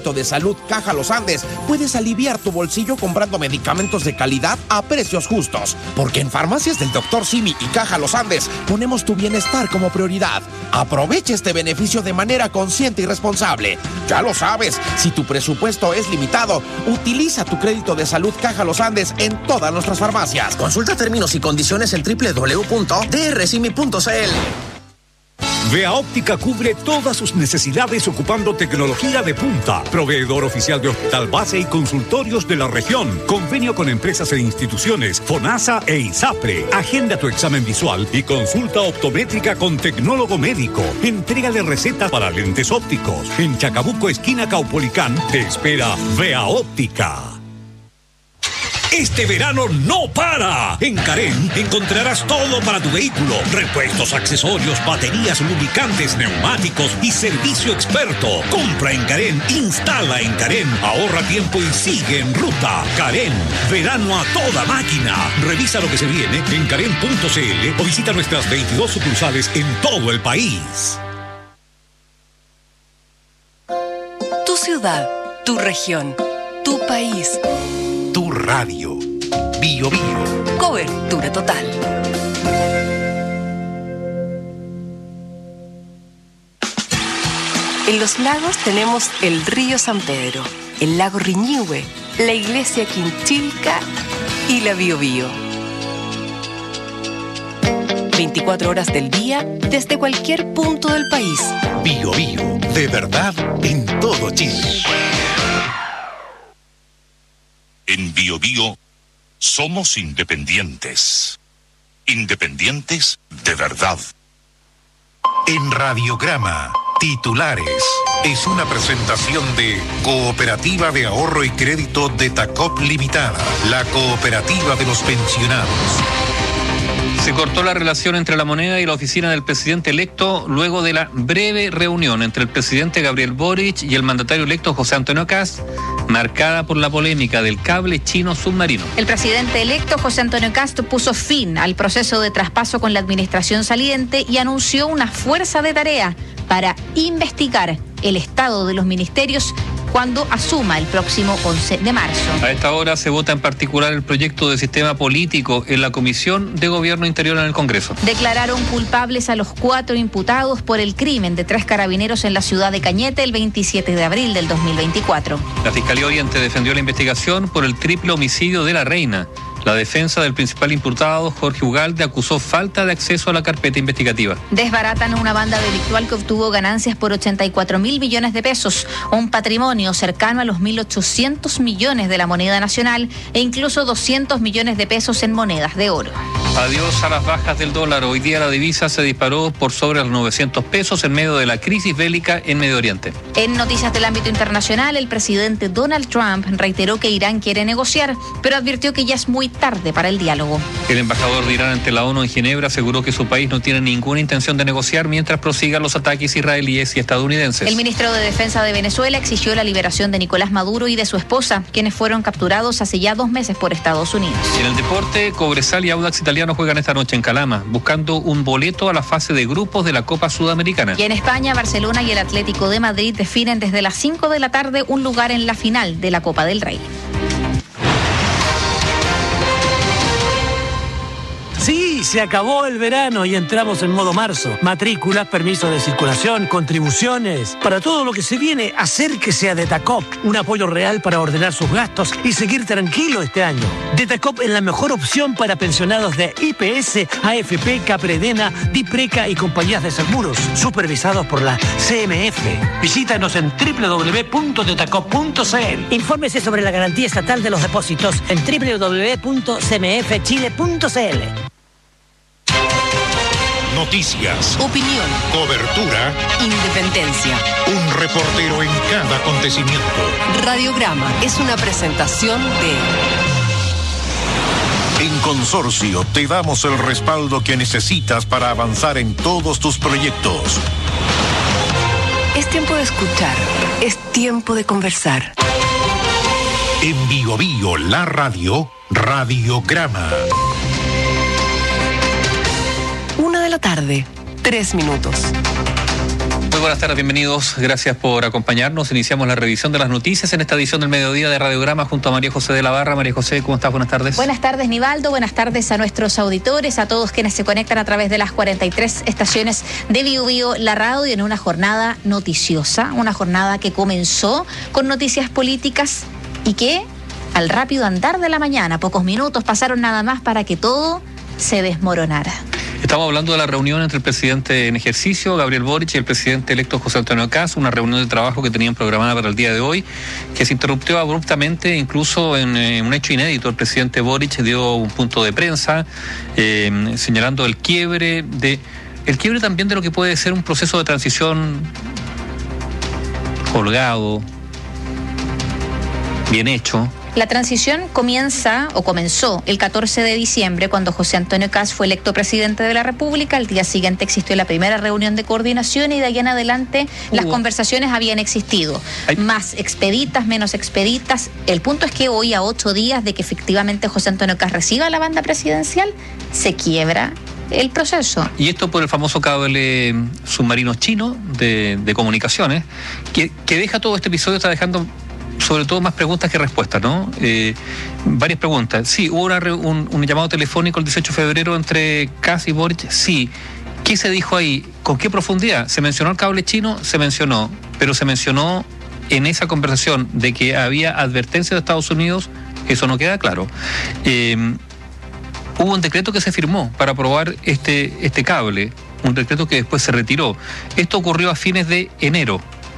crédito de salud Caja Los Andes, puedes aliviar tu bolsillo comprando medicamentos de calidad a precios justos. Porque en Farmacias del Dr. Simi y Caja Los Andes ponemos tu bienestar como prioridad. Aprovecha este beneficio de manera consciente y responsable. Ya lo sabes, si tu presupuesto es limitado, utiliza tu crédito de salud Caja Los Andes en todas nuestras farmacias. Consulta términos y condiciones en www.drsimi.cl. Vea Óptica cubre todas sus necesidades ocupando tecnología de punta. Proveedor oficial de hospital base y consultorios de la región. Convenio con empresas e instituciones, FONASA e ISAPRE. Agenda tu examen visual y consulta optométrica con tecnólogo médico. Entrega de recetas para lentes ópticos. En Chacabuco, esquina Caupolicán, te espera Vea Óptica. Este verano no para. En Carén encontrarás todo para tu vehículo. Repuestos, accesorios, baterías, lubricantes, neumáticos y servicio experto. Compra en Carén, instala en Carén, ahorra tiempo y sigue en ruta. Carén, verano a toda máquina. Revisa lo que se viene en carén.cl o visita nuestras 22 sucursales en todo el país. Tu ciudad, tu región, tu país. Tu radio. Bio Bio. Cobertura total. En Los Lagos tenemos el río San Pedro, el lago Riñihue, la iglesia Quinchilca y la Bio Bio. 24 horas del día desde cualquier punto del país. Bio Bio, de verdad en todo Chile. En Bio Bio somos independientes. Independientes de verdad. En Radiograma, titulares. Es una presentación de Cooperativa de Ahorro y Crédito de Tacop Limitada, la cooperativa de los pensionados. Se cortó la relación entre la moneda y la oficina del presidente electo luego de la breve reunión entre el presidente Gabriel Boric y el mandatario electo José Antonio Kast, marcada por la polémica del cable chino submarino. El presidente electo José Antonio Kast puso fin al proceso de traspaso con la administración saliente y anunció una fuerza de tarea para investigar el estado de los ministerios cuando asuma el próximo 11 de marzo. A esta hora se vota en particular el proyecto de sistema político en la Comisión de Gobierno Interior en el Congreso. Declararon culpables a los 4 imputados por el crimen de 3 carabineros en la ciudad de Cañete el 27 de abril del 2024. La Fiscalía Oriente defendió la investigación por el triple homicidio de la reina. La defensa del principal imputado, Jorge Ugalde, acusó falta de acceso a la carpeta investigativa. Desbaratan una banda delictual que obtuvo ganancias por 84.000 millones de pesos, un patrimonio cercano a los 1.800 millones de la moneda nacional e incluso 200 millones de pesos en monedas de oro. Adiós a las bajas del dólar. Hoy día la divisa se disparó por sobre los 900 pesos en medio de la crisis bélica en Medio Oriente. En noticias del ámbito internacional, el presidente Donald Trump reiteró que Irán quiere negociar, pero advirtió que ya es muy tarde para el diálogo. El embajador de Irán ante la ONU en Ginebra aseguró que su país no tiene ninguna intención de negociar mientras prosigan los ataques israelíes y estadounidenses. El ministro de Defensa de Venezuela exigió la liberación de Nicolás Maduro y de su esposa, quienes fueron capturados hace ya 2 meses por Estados Unidos. En el deporte, Cobresal y Audax Italiano juegan esta noche en Calama, buscando un boleto a la fase de grupos de la Copa Sudamericana. Y en España, Barcelona y el Atlético de Madrid definen desde las 5 de la tarde un lugar en la final de la Copa del Rey. Sí, se acabó el verano y entramos en modo marzo. Matrículas, permisos de circulación, contribuciones. Para todo lo que se viene, acérquese a Detacop. Un apoyo real para ordenar sus gastos y seguir tranquilo este año. Detacop es la mejor opción para pensionados de IPS, AFP, Capredena, Dipreca y compañías de seguros, supervisados por la CMF. Visítanos en www.detacop.cl. Infórmese sobre la garantía estatal de los depósitos en www.cmfchile.cl. Noticias, Opinión, cobertura, independencia. un reportero en cada acontecimiento. Radiograma es una presentación de... En Consorcio te damos el respaldo que necesitas para avanzar en todos tus proyectos. Es tiempo de escuchar, es tiempo de conversar. En Bio Bio, la radio, Radiograma. 1 de la tarde, 3 minutos. Muy buenas tardes, bienvenidos. Gracias por acompañarnos. Iniciamos la revisión de las noticias en esta edición del mediodía de Radiograma junto a María José de la Barra. María José, ¿cómo estás? Buenas tardes. Buenas tardes, Nivaldo. Buenas tardes a nuestros auditores, a todos quienes se conectan a través de las 43 estaciones de Bio Bio, la radio, en una jornada noticiosa, una jornada que comenzó con noticias políticas y que, al rápido andar de la mañana, pocos minutos pasaron nada más para que todo se desmoronara. Estamos hablando de la reunión entre el presidente en ejercicio, Gabriel Boric, y el presidente electo José Antonio Kast, una reunión de trabajo que tenían programada para el día de hoy, que se interrumpió abruptamente, incluso en un hecho inédito. El presidente Boric dio un punto de prensa señalando el quiebre también de lo que puede ser un proceso de transición holgado, bien hecho. La transición comenzó el 14 de diciembre, cuando José Antonio Kast fue electo presidente de la República. Al día siguiente existió la primera reunión de coordinación y de ahí en adelante las conversaciones habían existido. Más expeditas, menos expeditas. El punto es que hoy, a 8 días de que efectivamente José Antonio Kast reciba la banda presidencial, se quiebra el proceso. Y esto por el famoso cable submarino chino de comunicaciones, que deja todo este episodio, está dejando sobre todo más preguntas que respuestas, ¿no? Varias preguntas. Sí, hubo un llamado telefónico el 18 de febrero entre Kast y Boric. Sí. ¿Qué se dijo ahí? ¿Con qué profundidad? ¿Se mencionó el cable chino? Se mencionó. Pero se mencionó en esa conversación de que había advertencia de Estados Unidos. Eso no queda claro. Hubo un decreto que se firmó para aprobar este cable. Un decreto que después se retiró. Esto ocurrió a fines de enero.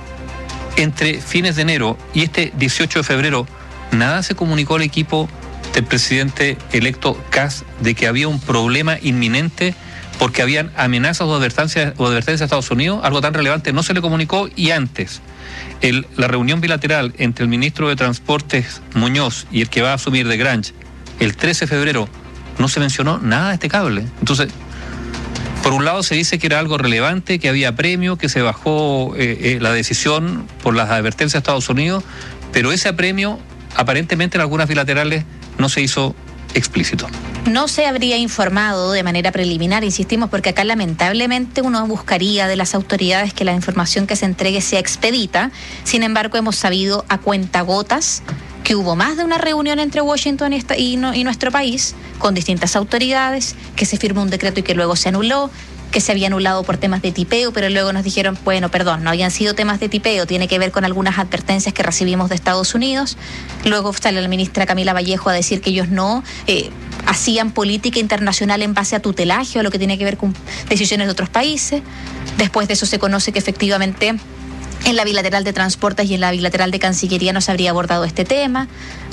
Entre fines de enero y este 18 de febrero, nada se comunicó al equipo del presidente electo Kast de que había un problema inminente porque habían amenazas o advertencias a Estados Unidos. Algo tan relevante no se le comunicó. Y antes, la reunión bilateral entre el ministro de Transportes Muñoz y el que va a asumir de Grange, el 13 de febrero, no se mencionó nada de este cable. Entonces, por un lado se dice que era algo relevante, que había premio, que se bajó la decisión por las advertencias de Estados Unidos, pero ese apremio aparentemente en algunas bilaterales no se hizo explícito. No se habría informado de manera preliminar, insistimos, porque acá lamentablemente uno buscaría de las autoridades que la información que se entregue sea expedita. Sin embargo, hemos sabido a cuentagotas que hubo más de una reunión entre Washington y nuestro país con distintas autoridades, que se firmó un decreto y que luego se anuló, que se había anulado por temas de tipeo, pero luego nos dijeron, bueno, perdón, no habían sido temas de tipeo, tiene que ver con algunas advertencias que recibimos de Estados Unidos. Luego sale la ministra Camila Vallejo a decir que ellos no hacían política internacional en base a tutelaje o lo que tiene que ver con decisiones de otros países. Después de eso se conoce que efectivamente en la bilateral de transportes y en la bilateral de Cancillería no se habría abordado este tema.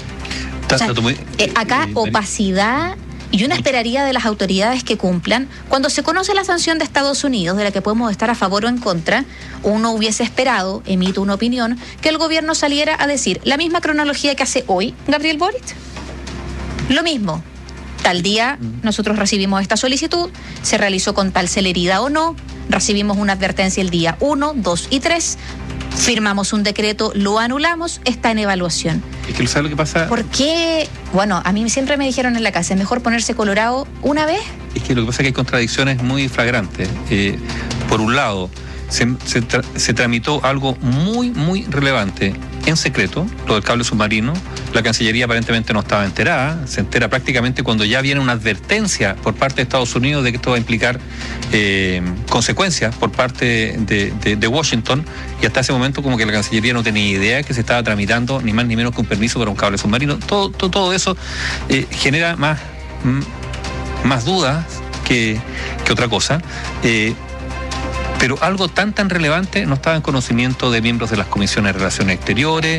O sea, acá opacidad, y yo no esperaría de las autoridades que cumplan. Cuando se conoce la sanción de Estados Unidos, de la que podemos estar a favor o en contra, uno hubiese esperado, emito una opinión, que el gobierno saliera a decir la misma cronología que hace hoy Gabriel Boric. Lo mismo. Tal día nosotros recibimos esta solicitud, se realizó con tal celeridad o no, recibimos una advertencia el día 1, 2 y 3, firmamos un decreto, lo anulamos, está en evaluación. Es que ¿sabes lo que pasa? ¿Por qué? Bueno, a mí siempre me dijeron en la casa, ¿es mejor ponerse colorado una vez? Es que lo que pasa es que hay contradicciones muy flagrantes. Por un lado, se tramitó algo muy, muy relevante en secreto, lo del cable submarino. La Cancillería aparentemente no estaba enterada, se entera prácticamente cuando ya viene una advertencia por parte de Estados Unidos de que esto va a implicar consecuencias por parte de Washington, y hasta ese momento como que la Cancillería no tenía idea que se estaba tramitando ni más ni menos que un permiso para un cable submarino. Todo eso genera más dudas que otra cosa. Pero algo tan relevante no estaba en conocimiento de miembros de las comisiones de Relaciones Exteriores.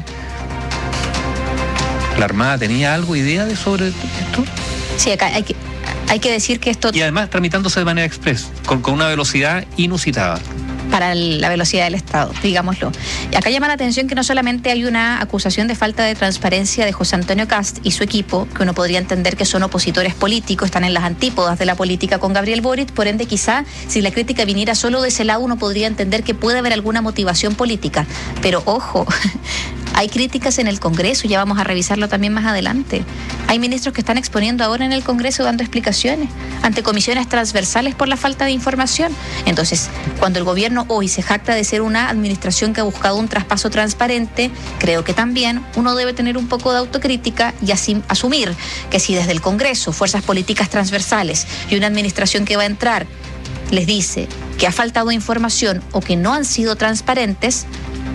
¿La Armada tenía idea sobre esto? Sí, acá hay que decir que esto... Y además tramitándose de manera express, con una velocidad inusitada. Para la velocidad del Estado, digámoslo. Y acá llama la atención que no solamente hay una acusación de falta de transparencia de José Antonio Kast y su equipo, que uno podría entender que son opositores políticos, están en las antípodas de la política con Gabriel Boric, por ende quizá si la crítica viniera solo de ese lado uno podría entender que puede haber alguna motivación política. Pero ojo, Hay críticas en el Congreso, ya vamos a revisarlo también más adelante. Hay ministros que están exponiendo ahora en el Congreso dando explicaciones ante comisiones transversales por la falta de información. Entonces, cuando el gobierno hoy se jacta de ser una administración que ha buscado un traspaso transparente, creo que también uno debe tener un poco de autocrítica y así asumir que si desde el Congreso, fuerzas políticas transversales y una administración que va a entrar les dice que ha faltado información o que no han sido transparentes,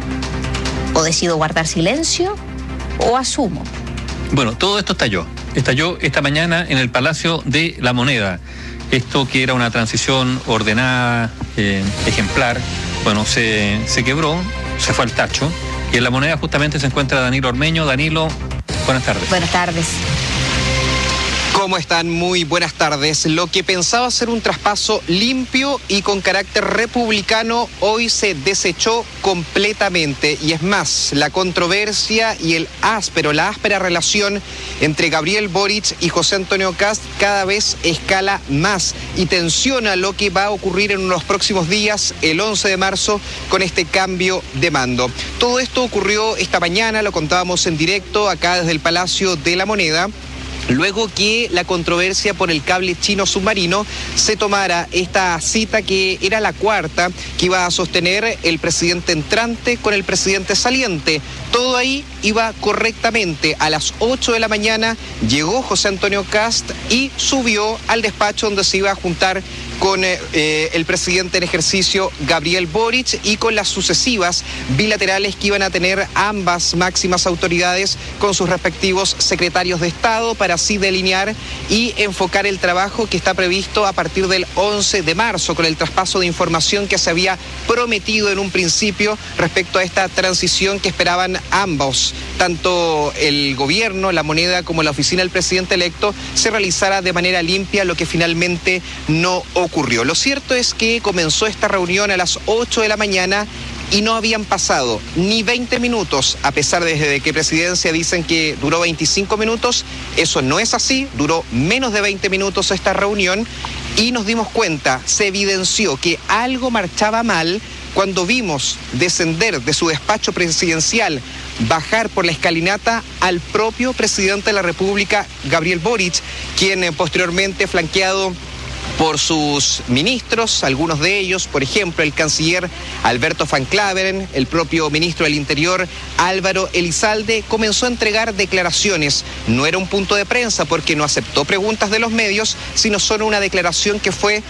o decido guardar silencio o asumo. Bueno, todo esto estalló esta mañana en el Palacio de la Moneda. Esto que era una transición ordenada, ejemplar, bueno, se quebró, se fue al tacho. Y en la Moneda justamente se encuentra Danilo Ormeño. Danilo, buenas tardes. Buenas tardes. ¿Cómo están? Muy buenas tardes. Lo que pensaba ser un traspaso limpio y con carácter republicano hoy se desechó completamente. Y es más, la controversia y la áspera relación entre Gabriel Boric y José Antonio Kast cada vez escala más y tensiona lo que va a ocurrir en los próximos días, el 11 de marzo, con este cambio de mando. Todo esto ocurrió esta mañana, lo contábamos en directo acá desde el Palacio de la Moneda, luego que la controversia por el cable chino submarino se tomara esta cita que era la cuarta que iba a sostener el presidente entrante con el presidente saliente. Todo ahí iba correctamente. A las 8 de la mañana llegó José Antonio Kast y subió al despacho donde se iba a juntar con el presidente en ejercicio Gabriel Boric y con las sucesivas bilaterales que iban a tener ambas máximas autoridades con sus respectivos secretarios de Estado para así delinear y enfocar el trabajo que está previsto a partir del 11 de marzo con el traspaso de información que se había prometido en un principio respecto a esta transición que esperaban ambos, tanto el gobierno, la Moneda como la oficina del presidente electo, se realizara de manera limpia, lo que finalmente no ocurrió. Lo cierto es que comenzó esta reunión a las 8 de la mañana y no habían pasado ni 20 minutos, a pesar de desde que Presidencia dicen que duró 25 minutos, eso no es así, duró menos de 20 minutos esta reunión y nos dimos cuenta, se evidenció que algo marchaba mal cuando vimos descender de su despacho presidencial, bajar por la escalinata al propio presidente de la República, Gabriel Boric, quien posteriormente flanqueado por sus ministros, algunos de ellos, por ejemplo, el canciller Alberto Van Claveren, el propio ministro del Interior, Álvaro Elizalde, comenzó a entregar declaraciones. No era un punto de prensa porque no aceptó preguntas de los medios, sino solo una declaración que fue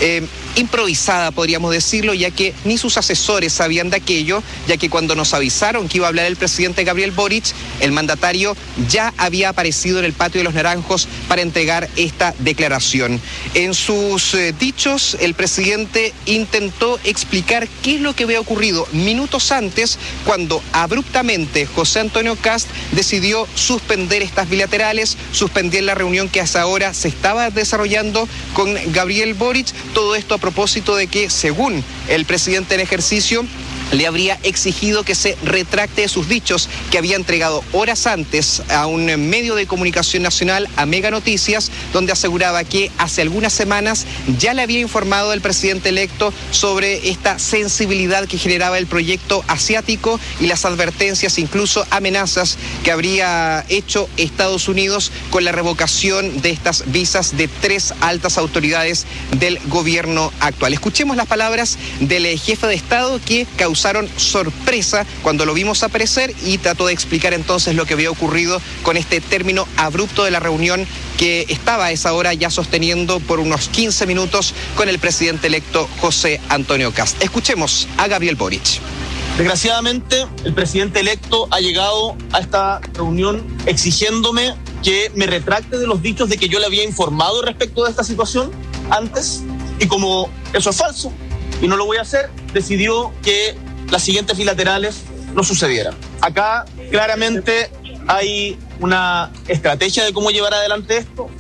improvisada, podríamos decirlo, ya que ni sus asesores sabían de aquello, ya que cuando nos avisaron que iba a hablar el presidente Gabriel Boric, el mandatario ya había aparecido en el Patio de los Naranjos para entregar esta declaración. En sus dichos, el presidente intentó explicar qué es lo que había ocurrido minutos antes, cuando abruptamente José Antonio Kast decidió suspender estas bilaterales, suspender la reunión que hasta ahora se estaba desarrollando con Gabriel Boric. Todo esto a propósito de que, según el presidente en ejercicio, le habría exigido que se retracte de sus dichos que había entregado horas antes a un medio de comunicación nacional, a Mega Noticias, donde aseguraba que hace algunas semanas ya le había informado el presidente electo sobre esta sensibilidad que generaba el proyecto asiático y las advertencias, incluso amenazas que habría hecho Estados Unidos con la revocación de estas visas de 3 altas autoridades del gobierno actual. Escuchemos las palabras del jefe de Estado que causaron sorpresa cuando lo vimos aparecer y trató de explicar entonces lo que había ocurrido con este término abrupto de la reunión que estaba a esa hora ya sosteniendo por unos 15 minutos con el presidente electo José Antonio Kast. Escuchemos a Gabriel Boric. Desgraciadamente, el presidente electo ha llegado a esta reunión exigiéndome que me retracte de los dichos de que yo le había informado respecto de esta situación antes, y como eso es falso y no lo voy a hacer, decidió que las siguientes bilaterales no sucedieran. Acá claramente hay una estrategia de cómo llevar adelante esto.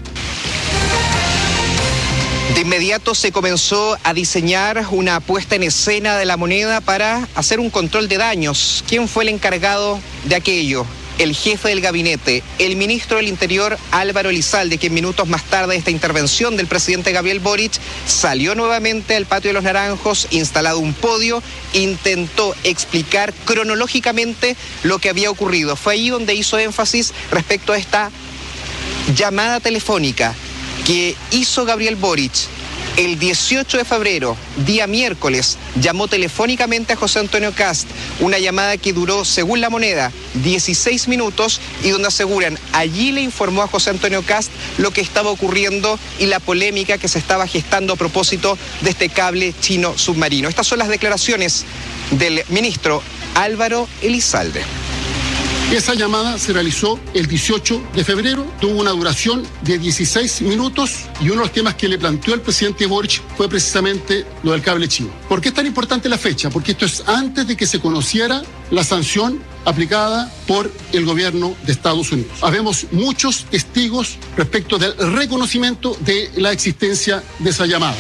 De inmediato se comenzó a diseñar una puesta en escena de la Moneda para hacer un control de daños. ¿Quién fue el encargado de aquello? el jefe del gabinete, el ministro del Interior Álvaro Elizalde, que minutos más tarde de esta intervención del presidente Gabriel Boric salió nuevamente al patio de los Naranjos, instalado un podio, intentó explicar cronológicamente lo que había ocurrido. Fue ahí donde hizo énfasis respecto a esta llamada telefónica que hizo Gabriel Boric el 18 de febrero, día miércoles, llamó telefónicamente a José Antonio Kast, una llamada que duró, según La Moneda, 16 minutos y donde aseguran, allí le informó a José Antonio Kast lo que estaba ocurriendo y la polémica que se estaba gestando a propósito de este cable chino submarino. Estas son las declaraciones del ministro Álvaro Elizalde. Esa llamada se realizó el 18 de febrero, tuvo una duración de 16 minutos y uno de los temas que le planteó el presidente Boric fue precisamente lo del cable chino. ¿Por qué es tan importante la fecha? Porque esto es antes de que se conociera la sanción aplicada por el gobierno de Estados Unidos. Habemos muchos testigos respecto del reconocimiento de la existencia de esa llamada.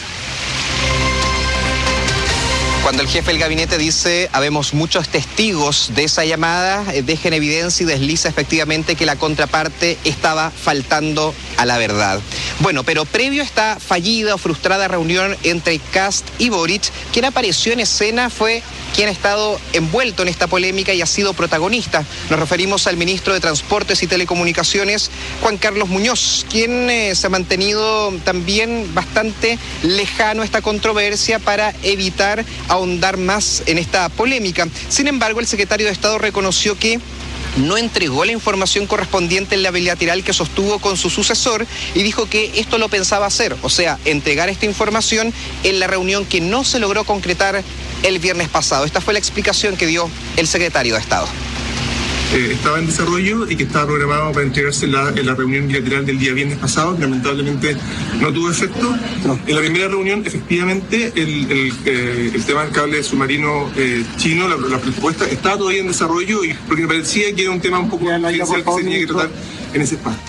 Cuando el jefe del gabinete dice, habemos muchos testigos de esa llamada, deja en evidencia y desliza efectivamente que la contraparte estaba faltando a la verdad. Bueno, pero previo a esta fallida o frustrada reunión entre Kast y Boric, quien apareció en escena fue quien ha estado envuelto en esta polémica y ha sido protagonista. Nos referimos al ministro de Transportes y Telecomunicaciones, Juan Carlos Muñoz, quien se ha mantenido también bastante lejano a esta controversia para evitar ahondar más en esta polémica. Sin embargo, el secretario de Estado reconoció que no entregó la información correspondiente en la bilateral que sostuvo con su sucesor y dijo que esto lo pensaba hacer, o sea, entregar esta información en la reunión que no se logró concretar el viernes pasado. Esta fue la explicación que dio el secretario de Estado. Estaba en desarrollo y que estaba programado para entregarse en la reunión bilateral del día viernes pasado, que lamentablemente no tuvo efecto. En la primera reunión, efectivamente, el tema del cable submarino chino, la propuesta, estaba todavía en desarrollo y porque me parecía que era un tema un poco confidencial que se tenía que tratar en ese espacio.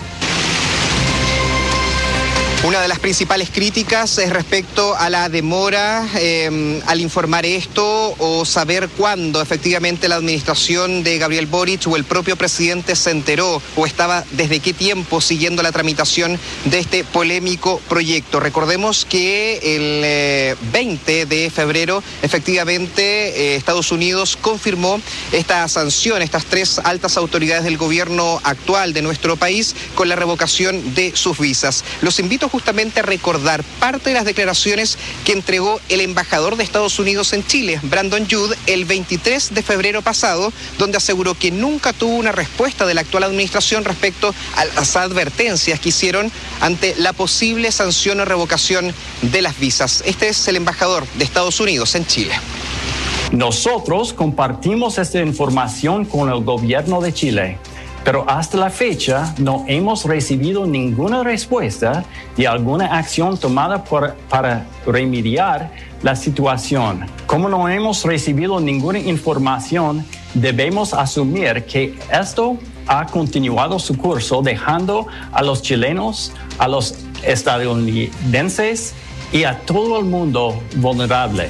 Una de las principales críticas es respecto a la demora al informar esto o saber cuándo efectivamente la administración de Gabriel Boric o el propio presidente se enteró o estaba desde qué tiempo siguiendo la tramitación de este polémico proyecto. Recordemos que el 20 de febrero efectivamente Estados Unidos confirmó esta sanción, estas 3 altas autoridades del gobierno actual de nuestro país con la revocación de sus visas. Los invito justamente a recordar parte de las declaraciones que entregó el embajador de Estados Unidos en Chile, Brandon Judd, el 23 de febrero pasado, donde aseguró que nunca tuvo una respuesta de la actual administración respecto a las advertencias que hicieron ante la posible sanción o revocación de las visas. Este es el embajador de Estados Unidos en Chile. Nosotros compartimos esta información con el gobierno de Chile, pero hasta la fecha no hemos recibido ninguna respuesta de alguna acción tomada para remediar la situación. Como no hemos recibido ninguna información, debemos asumir que esto ha continuado su curso, dejando a los chilenos, a los estadounidenses y a todo el mundo vulnerable.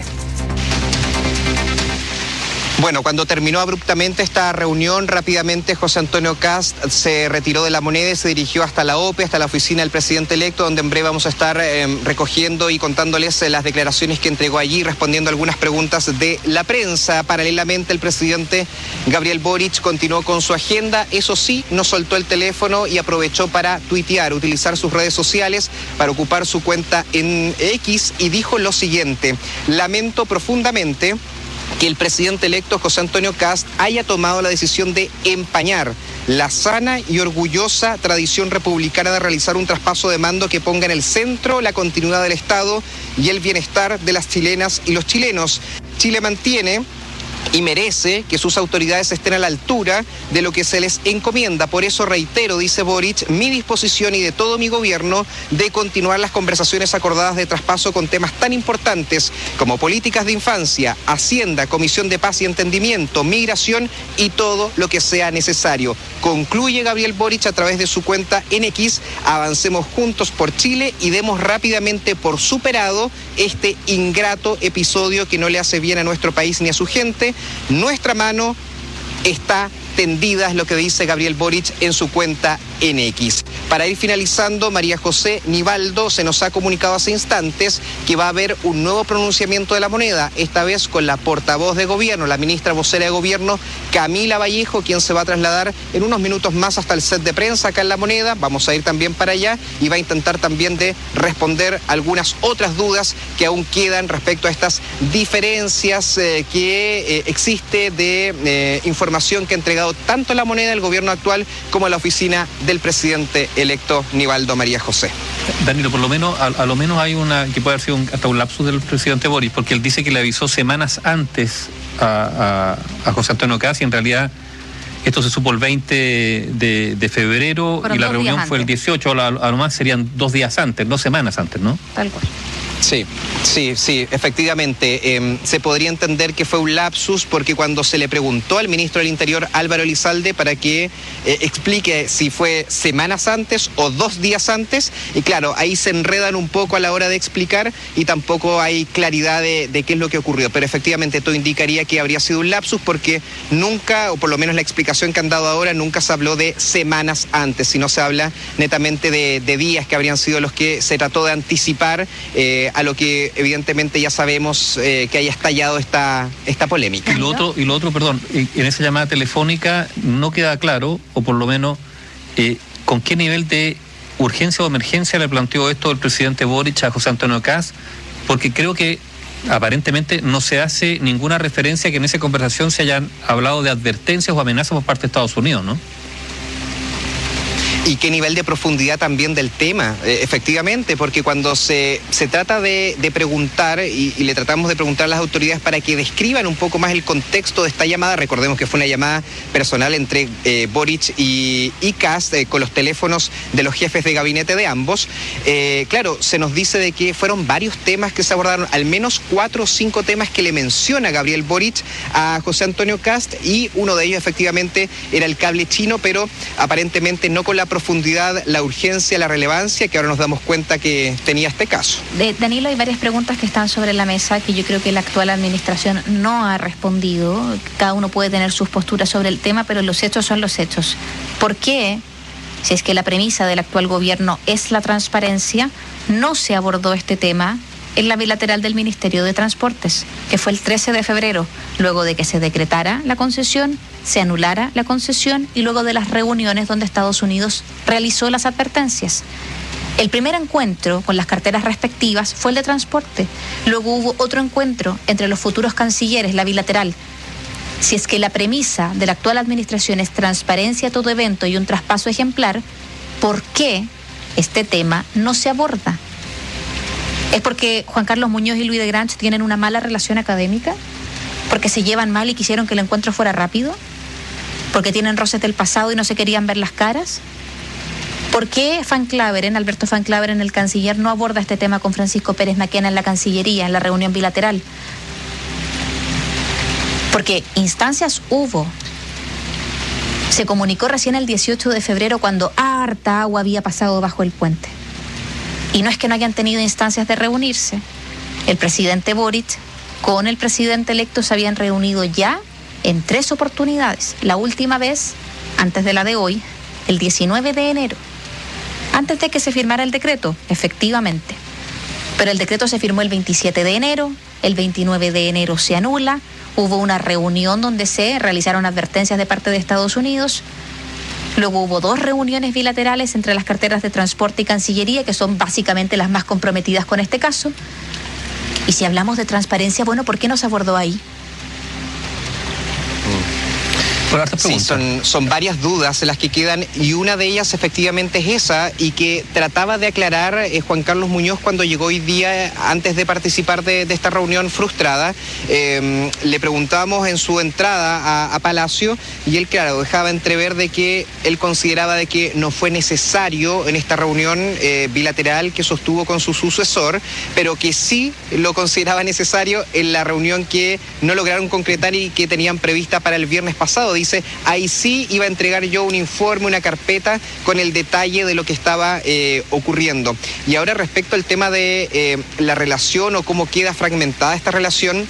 Bueno, cuando terminó abruptamente esta reunión, rápidamente José Antonio Kast se retiró de La Moneda y se dirigió hasta la OPE, hasta la oficina del presidente electo, donde en breve vamos a estar recogiendo y contándoles las declaraciones que entregó allí, respondiendo algunas preguntas de la prensa. Paralelamente, el presidente Gabriel Boric continuó con su agenda. Eso sí, no soltó el teléfono y aprovechó para tuitear, utilizar sus redes sociales para ocupar su cuenta en X y dijo lo siguiente: lamento profundamente que el presidente electo José Antonio Kast haya tomado la decisión de empañar la sana y orgullosa tradición republicana de realizar un traspaso de mando que ponga en el centro la continuidad del Estado y el bienestar de las chilenas y los chilenos. Chile mantiene y merece que sus autoridades estén a la altura de lo que se les encomienda. Por eso reitero, dice Boric, mi disposición y de todo mi gobierno de continuar las conversaciones acordadas de traspaso con temas tan importantes como políticas de infancia, Hacienda, Comisión de Paz y Entendimiento, migración y todo lo que sea necesario. Concluye Gabriel Boric a través de su cuenta en X: avancemos juntos por Chile y demos rápidamente por superado este ingrato episodio que no le hace bien a nuestro país ni a su gente. Nuestra mano está extendida, es lo que dice Gabriel Boric en su cuenta en X. Para ir finalizando, María José Nivaldo se nos ha comunicado hace instantes que va a haber un nuevo pronunciamiento de la moneda, esta vez con la portavoz de gobierno, la ministra vocera de gobierno, Camila Vallejo, quien se va a trasladar en unos minutos más hasta el set de prensa acá en la moneda. Vamos a ir también para allá y va a intentar también de responder algunas otras dudas que aún quedan respecto a estas diferencias que existe de información que ha entregado tanto la moneda, el gobierno actual, como la oficina del presidente electo Nivaldo María José. Danilo, por lo menos, a lo menos hay una, que puede haber sido hasta un lapsus del presidente Boric, porque él dice que le avisó semanas antes a José Antonio Kast, y en realidad esto se supo el 20 de febrero. Fueron y la reunión fue el 18, a lo más serían 2 días antes, 2 semanas antes, ¿no? Tal cual. Sí, efectivamente. Se podría entender que fue un lapsus porque cuando se le preguntó al ministro del Interior, Álvaro Elizalde, para que explique si fue semanas antes o 2 días antes, y claro, ahí se enredan un poco a la hora de explicar y tampoco hay claridad de qué es lo que ocurrió. Pero efectivamente todo indicaría que habría sido un lapsus porque nunca, o por lo menos la explicación que han dado ahora, nunca se habló de semanas antes, sino se habla netamente de días que habrían sido los que se trató de anticipar a lo que evidentemente ya sabemos que haya estallado esta polémica. Y lo otro, perdón, en esa llamada telefónica no queda claro, o por lo menos, con qué nivel de urgencia o emergencia le planteó esto el presidente Boric a José Antonio Kast, porque creo que aparentemente no se hace ninguna referencia que en esa conversación se hayan hablado de advertencias o amenazas por parte de Estados Unidos, ¿no? Y qué nivel de profundidad también del tema, efectivamente, porque cuando se trata de preguntar y le tratamos de preguntar a las autoridades para que describan un poco más el contexto de esta llamada, recordemos que fue una llamada personal entre Boric y Kast, con los teléfonos de los jefes de gabinete de ambos, claro, se nos dice de que fueron varios temas que se abordaron, al menos 4 o 5 temas que le menciona Gabriel Boric a José Antonio Kast, y uno de ellos efectivamente era el cable chino, pero aparentemente no con la profundidad, la urgencia, la relevancia que ahora nos damos cuenta que tenía este caso. Danilo, hay varias preguntas que están sobre la mesa que yo creo que la actual administración no ha respondido. Cada uno puede tener sus posturas sobre el tema, pero los hechos son los hechos. ¿Por qué, si es que la premisa del actual gobierno es la transparencia, no se abordó este tema en la bilateral del Ministerio de Transportes, que fue el 13 de febrero, luego de que se decretara la concesión, se anulara la concesión y luego de las reuniones donde Estados Unidos realizó las advertencias? El primer encuentro con las carteras respectivas fue el de transporte. Luego hubo otro encuentro entre los futuros cancilleres, la bilateral. Si es que la premisa de la actual administración es transparencia a todo evento y un traspaso ejemplar, ¿por qué este tema no se aborda? ¿Es porque Juan Carlos Muñoz y Luis de Grange tienen una mala relación académica? ¿Porque se llevan mal y quisieron que el encuentro fuera rápido? ¿Porque tienen roces del pasado y no se querían ver las caras? ¿Por qué Alberto Van Claveren, el canciller, no aborda este tema con Francisco Pérez Maquena en la Cancillería, en la reunión bilateral? Porque instancias hubo. Se comunicó recién el 18 de febrero cuando harta agua había pasado bajo el puente. Y no es que no hayan tenido instancias de reunirse. El presidente Boric con el presidente electo se habían reunido ya en 3 oportunidades. La última vez, antes de la de hoy, el 19 de enero. Antes de que se firmara el decreto, efectivamente. Pero el decreto se firmó el 27 de enero, el 29 de enero se anula, hubo una reunión donde se realizaron advertencias de parte de Estados Unidos. Luego hubo 2 reuniones bilaterales entre las carteras de Transporte y Cancillería, que son básicamente las más comprometidas con este caso. Y si hablamos de transparencia, bueno, ¿por qué no se abordó ahí? Sí, son varias dudas las que quedan y una de ellas efectivamente es esa y que trataba de aclarar Juan Carlos Muñoz cuando llegó hoy día antes de participar de esta reunión frustrada. Le preguntábamos en su entrada a Palacio y él, claro, dejaba entrever de que él consideraba de que no fue necesario en esta reunión bilateral que sostuvo con su sucesor, pero que sí lo consideraba necesario en la reunión que no lograron concretar y que tenían prevista para el viernes pasado. Dice, ahí sí iba a entregar yo un informe, una carpeta con el detalle de lo que estaba ocurriendo. Y ahora respecto al tema de la relación o cómo queda fragmentada esta relación,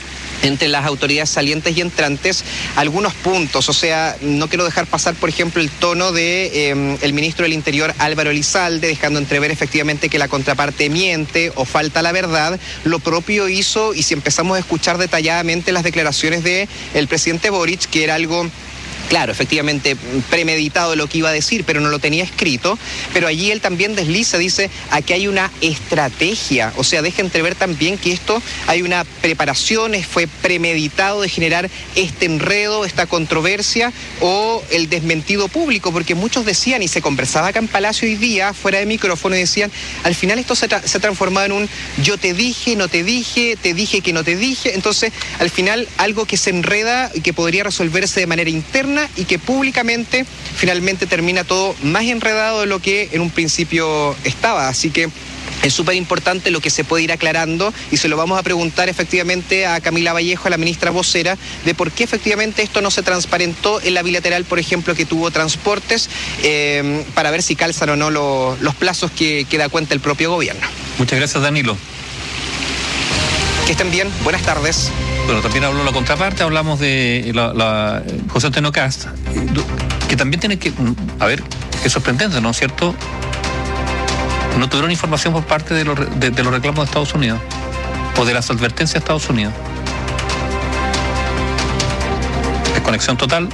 entre las autoridades salientes y entrantes algunos puntos. O sea, no quiero dejar pasar, por ejemplo, el tono de el ministro del Interior, Álvaro Elizalde, dejando entrever efectivamente que la contraparte miente o falta la verdad. Lo propio hizo, y si empezamos a escuchar detalladamente las declaraciones del presidente Boric, que era algo... Claro, efectivamente, premeditado lo que iba a decir, pero no lo tenía escrito. Pero allí él también desliza, dice, aquí hay una estrategia. O sea, deja entrever también que esto hay una preparación, fue premeditado de generar este enredo, esta controversia o el desmentido público, porque muchos decían, y se conversaba acá en Palacio hoy día, fuera de micrófono, y decían, al final esto se ha transformado en un yo te dije, no te dije que no te dije. Entonces, al final, algo que se enreda y que podría resolverse de manera interna, y que públicamente finalmente termina todo más enredado de lo que en un principio estaba. Así que es súper importante lo que se puede ir aclarando, y se lo vamos a preguntar efectivamente a Camila Vallejo, a la ministra vocera, de por qué efectivamente esto no se transparentó en la bilateral, por ejemplo, que tuvo Transportes, para ver si calzan o no los plazos que da cuenta el propio gobierno. Muchas gracias, Danilo. Que estén bien, buenas tardes. Bueno, también habló la contraparte, hablamos de José Antonio Kast, que también tiene que, a ver, es sorprendente, ¿no es cierto? No tuvieron información por parte de los reclamos de Estados Unidos o de las advertencias de Estados Unidos. Desconexión total.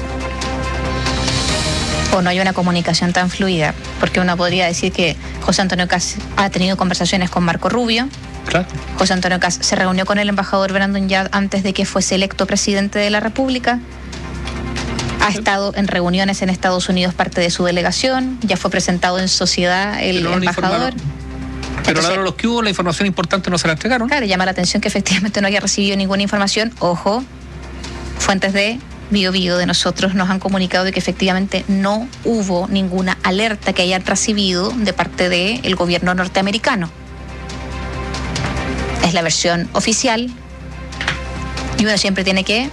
O no hay una comunicación tan fluida, porque uno podría decir que José Antonio Kast ha tenido conversaciones con Marco Rubio. Claro. José Antonio Kast se reunió con el embajador Brandon Yard antes de que fuese electo presidente de la República. Ha estado en reuniones en Estados Unidos, parte de su delegación. Ya fue presentado en sociedad el embajador. Pero ahora los que hubo, la información importante no se la entregaron. Claro, llama la atención que efectivamente no haya recibido ninguna información. Ojo, fuentes de Bío Bío de nosotros nos han comunicado de que efectivamente no hubo ninguna alerta que hayan recibido de parte del gobierno norteamericano. Es la versión oficial y uno siempre tiene que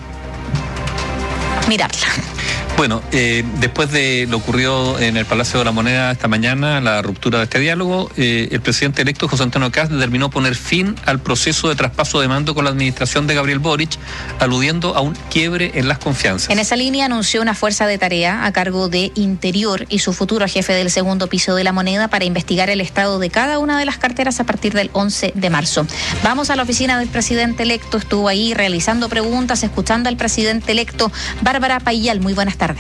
mirarla. Bueno, después de lo ocurrido en el Palacio de la Moneda esta mañana, la ruptura de este diálogo, el presidente electo José Antonio Kast determinó poner fin al proceso de traspaso de mando con la administración de Gabriel Boric, aludiendo a un quiebre en las confianzas. En esa línea anunció una fuerza de tarea a cargo de Interior y su futuro jefe del segundo piso de la Moneda para investigar el estado de cada una de las carteras a partir del 11 de marzo. Vamos a la oficina del presidente electo, estuvo ahí realizando preguntas, escuchando al presidente electo. Bárbara Payal, muy buenas tardes.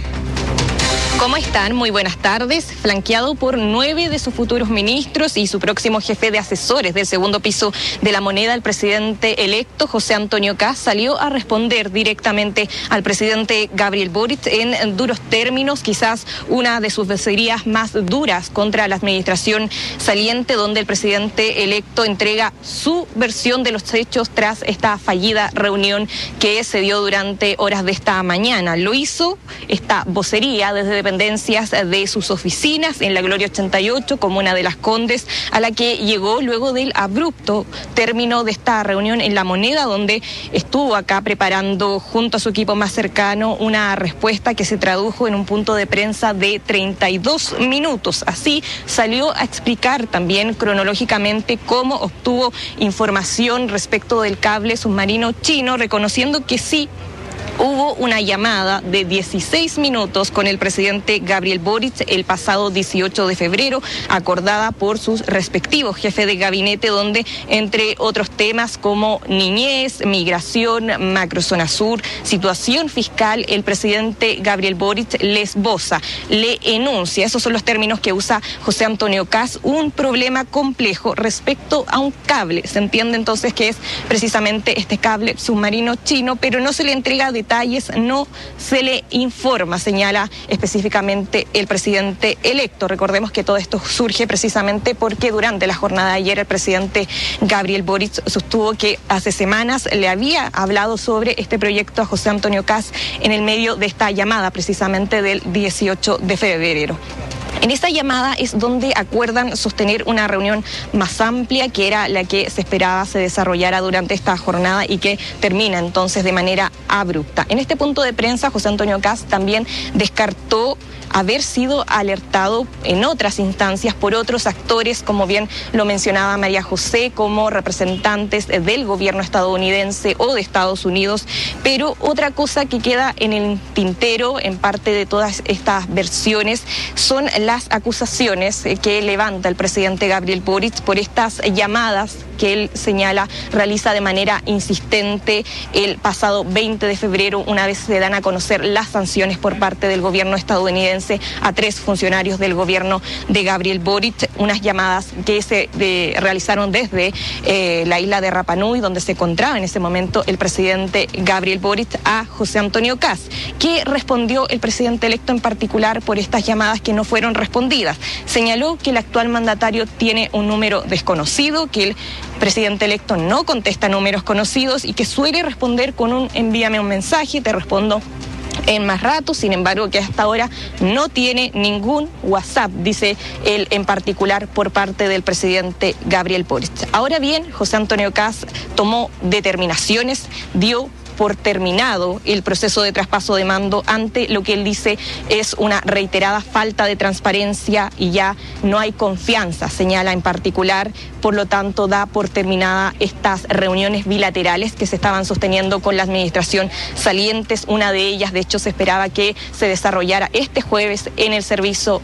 ¿Cómo están? Muy buenas tardes. Flanqueado por 9 de sus futuros ministros y su próximo jefe de asesores del segundo piso de la Moneda, el presidente electo José Antonio Kast salió a responder directamente al presidente Gabriel Boric en duros términos, quizás una de sus vocerías más duras contra la administración saliente, donde el presidente electo entrega su versión de los hechos tras esta fallida reunión que se dio durante horas de esta mañana. Lo hizo esta vocería desde dependencias de sus oficinas en la Gloria 88, comuna de Las Condes, a la que llegó luego del abrupto término de esta reunión en La Moneda, donde estuvo acá preparando junto a su equipo más cercano una respuesta que se tradujo en un punto de prensa de 32 minutos. Así salió a explicar también cronológicamente cómo obtuvo información respecto del cable submarino chino, reconociendo que sí hubo una llamada de 16 minutos con el presidente Gabriel Boric el pasado 18 de febrero, acordada por sus respectivos jefes de gabinete, donde, entre otros temas como niñez, migración, macrozona sur, situación fiscal, el presidente Gabriel Boric le esboza, le enuncia, esos son los términos que usa José Antonio Kast, un problema complejo respecto a un cable. Se entiende entonces que es precisamente este cable submarino chino, pero no se le entrega detalles, no se le informa, señala específicamente el presidente electo. Recordemos que todo esto surge precisamente porque durante la jornada de ayer el presidente Gabriel Boric sostuvo que hace semanas le había hablado sobre este proyecto a José Antonio Kast en el medio de esta llamada precisamente del 18 de febrero. En esta llamada es donde acuerdan sostener una reunión más amplia, que era la que se esperaba se desarrollara durante esta jornada y que termina entonces de manera abrupta. En este punto de prensa, José Antonio Kast también descartó haber sido alertado en otras instancias por otros actores, como bien lo mencionaba María José, como representantes del gobierno estadounidense o de Estados Unidos. Pero otra cosa que queda en el tintero, en parte de todas estas versiones, son las acusaciones que levanta el presidente Gabriel Boric por estas llamadas que él señala realiza de manera insistente el pasado 20 de febrero, una vez se dan a conocer las sanciones por parte del gobierno estadounidense a 3 funcionarios del gobierno de Gabriel Boric, unas llamadas que se realizaron desde la isla de Rapa Nui, donde se encontraba en ese momento el presidente Gabriel Boric, a José Antonio Kast. ¿Qué respondió el presidente electo en particular por estas llamadas que no fueron respondidas? Señaló que el actual mandatario tiene un número desconocido, que el presidente electo no contesta números conocidos y que suele responder con un envíame un mensaje, te respondo en más rato. Sin embargo, que hasta ahora no tiene ningún WhatsApp, dice él en particular, por parte del presidente Gabriel Boric. Ahora bien, José Antonio Kast tomó determinaciones, dio por terminado el proceso de traspaso de mando ante lo que él dice es una reiterada falta de transparencia y ya no hay confianza, señala en particular. Por lo tanto, da por terminada estas reuniones bilaterales que se estaban sosteniendo con la administración salientes. Una de ellas, de hecho, se esperaba que se desarrollara este jueves en el Servicio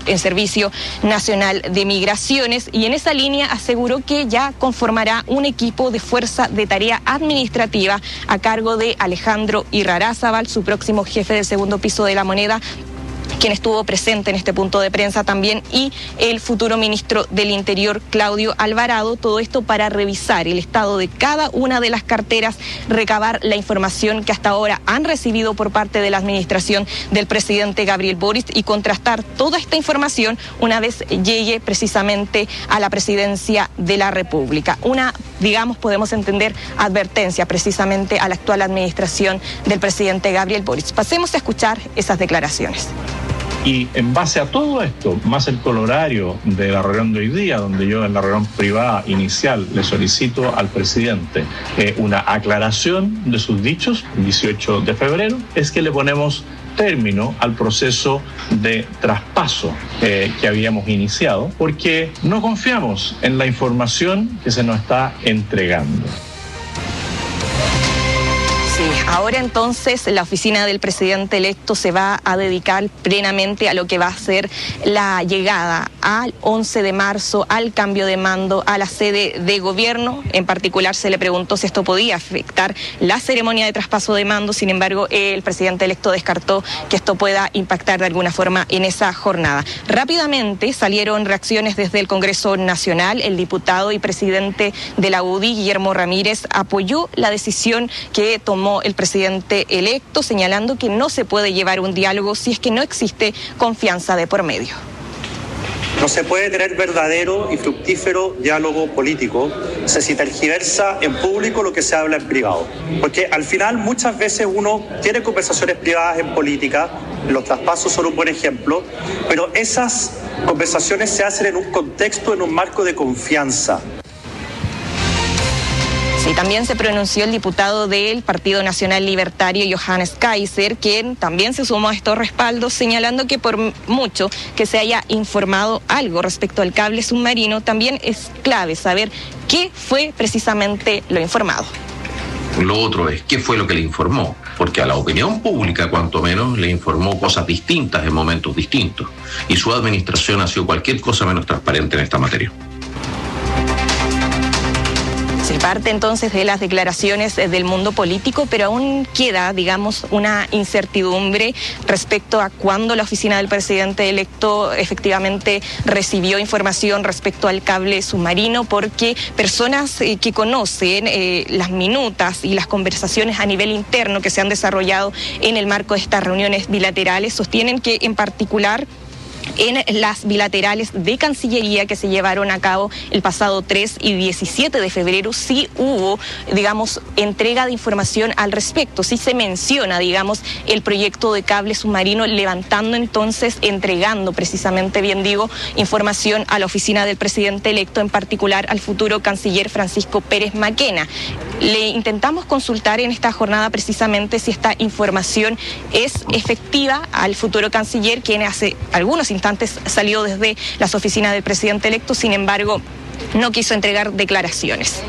Nacional de Migraciones, y en esa línea aseguró que ya conformará un equipo de fuerza de tarea administrativa a cargo de Alejandro Irrarázaval, su próximo jefe del segundo piso de La Moneda, quien estuvo presente en este punto de prensa también, y el futuro ministro del Interior, Claudio Alvarado. Todo esto para revisar el estado de cada una de las carteras, recabar la información que hasta ahora han recibido por parte de la administración del presidente Gabriel Boric y contrastar toda esta información una vez llegue precisamente a la presidencia de la República. Una, digamos, podemos entender, advertencia precisamente a la actual administración del presidente Gabriel Boric. Pasemos a escuchar esas declaraciones. Y en base a todo esto, más el colorario de la reunión de hoy día, donde yo en la reunión privada inicial le solicito al presidente una aclaración de sus dichos, el 18 de febrero, es que le ponemos término al proceso de traspaso que habíamos iniciado, porque no confiamos en la información que se nos está entregando. Sí, ahora entonces la oficina del presidente electo se va a dedicar plenamente a lo que va a ser la llegada al 11 de marzo, al cambio de mando, a la sede de gobierno. En particular se le preguntó si esto podía afectar la ceremonia de traspaso de mando. Sin embargo, el presidente electo descartó que esto pueda impactar de alguna forma en esa jornada. Rápidamente salieron reacciones desde el Congreso Nacional. El diputado y presidente de la UDI, Guillermo Ramírez, apoyó la decisión que tomó el presidente electo, señalando que no se puede llevar un diálogo si es que no existe confianza de por medio. No se puede tener verdadero y fructífero diálogo político si se tergiversa en público lo que se habla en privado. Porque al final muchas veces uno tiene conversaciones privadas en política, los traspasos son un buen ejemplo, pero esas conversaciones se hacen en un contexto, en un marco de confianza. Y también se pronunció el diputado del Partido Nacional Libertario, Johannes Kaiser, quien también se sumó a estos respaldos, señalando que por mucho que se haya informado algo respecto al cable submarino, también es clave saber qué fue precisamente lo informado. Lo otro es qué fue lo que le informó, porque a la opinión pública, cuanto menos, le informó cosas distintas en momentos distintos, y su administración ha sido cualquier cosa menos transparente en esta materia. Se parte entonces de las declaraciones del mundo político, pero aún queda, digamos, una incertidumbre respecto a cuándo la oficina del presidente electo efectivamente recibió información respecto al cable submarino, porque personas que conocen las minutas y las conversaciones a nivel interno que se han desarrollado en el marco de estas reuniones bilaterales sostienen que en particular en las bilaterales de Cancillería que se llevaron a cabo el pasado 3 y 17 de febrero, sí hubo, digamos, entrega de información al respecto. Sí se menciona, digamos, el proyecto de cable submarino, levantando entonces, entregando precisamente, bien digo, información a la oficina del presidente electo, en particular al futuro canciller Francisco Pérez Maquena. Le intentamos consultar en esta jornada precisamente si esta información es efectiva al futuro canciller, quien hace algunos instantes salió desde las oficinas del presidente electo, sin embargo, no quiso entregar declaraciones.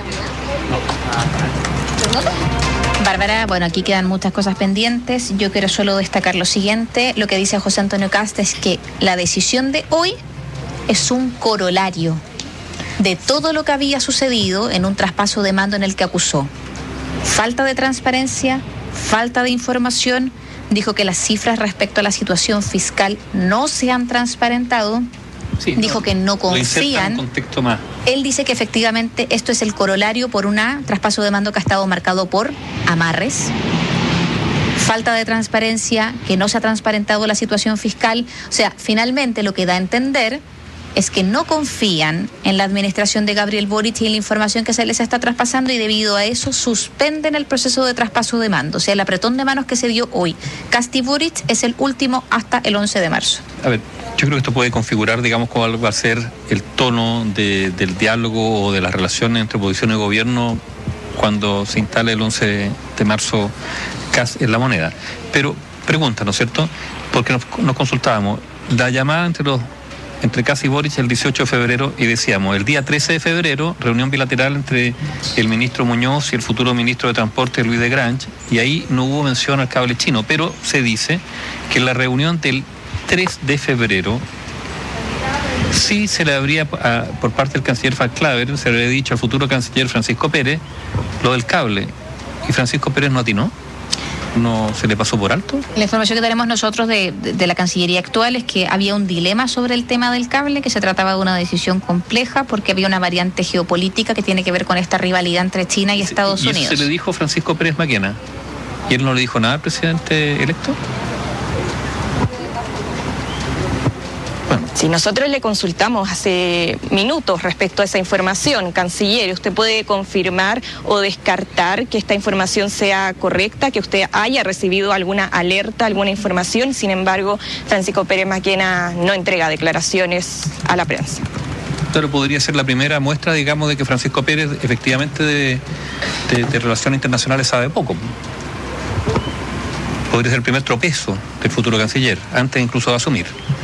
Bárbara, bueno, aquí quedan muchas cosas pendientes. Yo quiero solo destacar lo siguiente. Lo que dice José Antonio Kast es que la decisión de hoy es un corolario de todo lo que había sucedido en un traspaso de mando en el que acusó falta de transparencia, falta de información. Dijo que las cifras respecto a la situación fiscal no se han transparentado. Sí, dijo que no confían. Contexto más. Él dice que efectivamente esto es el corolario por un traspaso de mando que ha estado marcado por amarres, falta de transparencia, que no se ha transparentado la situación fiscal. O sea, finalmente lo que da a entender es que no confían en la administración de Gabriel Boric y en la información que se les está traspasando, y debido a eso suspenden el proceso de traspaso de mando. O sea, el apretón de manos que se dio hoy, Kast y Boric, es el último hasta el 11 de marzo. A ver, yo creo que esto puede configurar, digamos, cuál va a ser el tono del diálogo o de las relaciones entre oposición y gobierno cuando se instale el 11 de marzo Kast en La Moneda. Pero pregunta, ¿no es cierto? Porque nos consultábamos, la llamada entre Kast y Boric el 18 de febrero, y decíamos, el día 13 de febrero, reunión bilateral entre el ministro Muñoz y el futuro ministro de Transporte, Luis de Grange, y ahí no hubo mención al cable chino, pero se dice que en la reunión del 3 de febrero sí se le habría, por parte del canciller Falklaver, se le habría dicho al futuro canciller Francisco Pérez lo del cable, y Francisco Pérez no atinó. ¿No se le pasó por alto? La información que tenemos nosotros de la Cancillería actual es que había un dilema sobre el tema del cable, que se trataba de una decisión compleja porque había una variante geopolítica que tiene que ver con esta rivalidad entre China y Estados Unidos. ¿Y eso se le dijo Francisco Pérez Maquena? ¿Y él no le dijo nada al presidente electo? Si nosotros le consultamos hace minutos respecto a esa información, canciller, ¿usted puede confirmar o descartar que esta información sea correcta, que usted haya recibido alguna alerta, alguna información? Sin embargo, Francisco Pérez Maquena no entrega declaraciones a la prensa. Pero podría ser la primera muestra, digamos, de que Francisco Pérez efectivamente de relaciones internacionales sabe poco. Podría ser el primer tropezo del futuro canciller, antes incluso de asumir.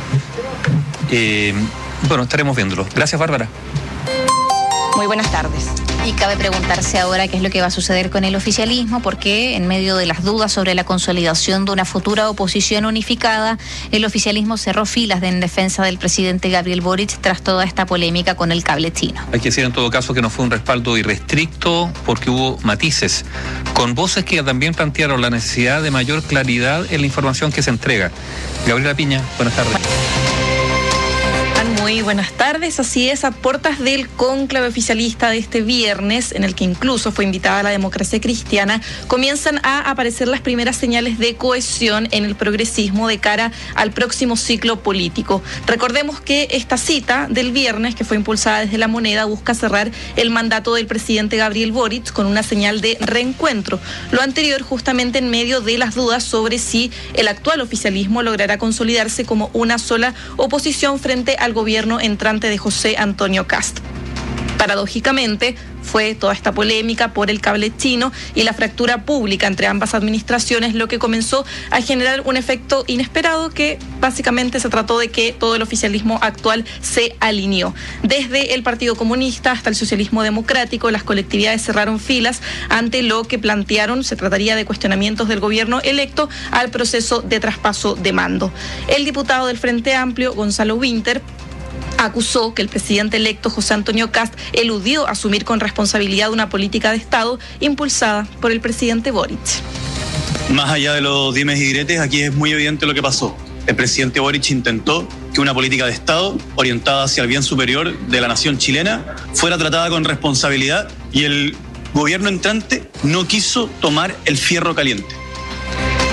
Bueno, estaremos viéndolo. Gracias, Bárbara. Muy buenas tardes. Y cabe preguntarse ahora qué es lo que va a suceder con el oficialismo, porque en medio de las dudas sobre la consolidación de una futura oposición unificada, el oficialismo cerró filas en defensa del presidente Gabriel Boric tras toda esta polémica con el cable chino. Hay que decir en todo caso que no fue un respaldo irrestricto, porque hubo matices, con voces que también plantearon la necesidad de mayor claridad en la información que se entrega. Gabriela Piña, buenas tardes. Muy buenas tardes, así es, a puertas del cónclave oficialista de este viernes, en el que incluso fue invitada la democracia cristiana, comienzan a aparecer las primeras señales de cohesión en el progresismo de cara al próximo ciclo político. Recordemos que esta cita del viernes, que fue impulsada desde La Moneda, busca cerrar el mandato del presidente Gabriel Boric con una señal de reencuentro. Lo anterior justamente en medio de las dudas sobre si el actual oficialismo logrará consolidarse como una sola oposición frente al gobierno entrante de José Antonio Kast. Paradójicamente, fue toda esta polémica por el cable chino y la fractura pública entre ambas administraciones lo que comenzó a generar un efecto inesperado, que básicamente se trató de que todo el oficialismo actual se alineó. Desde el Partido Comunista hasta el Socialismo Democrático, las colectividades cerraron filas ante lo que plantearon se trataría de cuestionamientos del gobierno electo al proceso de traspaso de mando. El diputado del Frente Amplio, Gonzalo Winter, acusó que el presidente electo José Antonio Kast eludió asumir con responsabilidad una política de Estado impulsada por el presidente Boric. Más allá de los dimes y diretes, aquí es muy evidente lo que pasó. El presidente Boric intentó que una política de Estado orientada hacia el bien superior de la nación chilena fuera tratada con responsabilidad, y el gobierno entrante no quiso tomar el fierro caliente.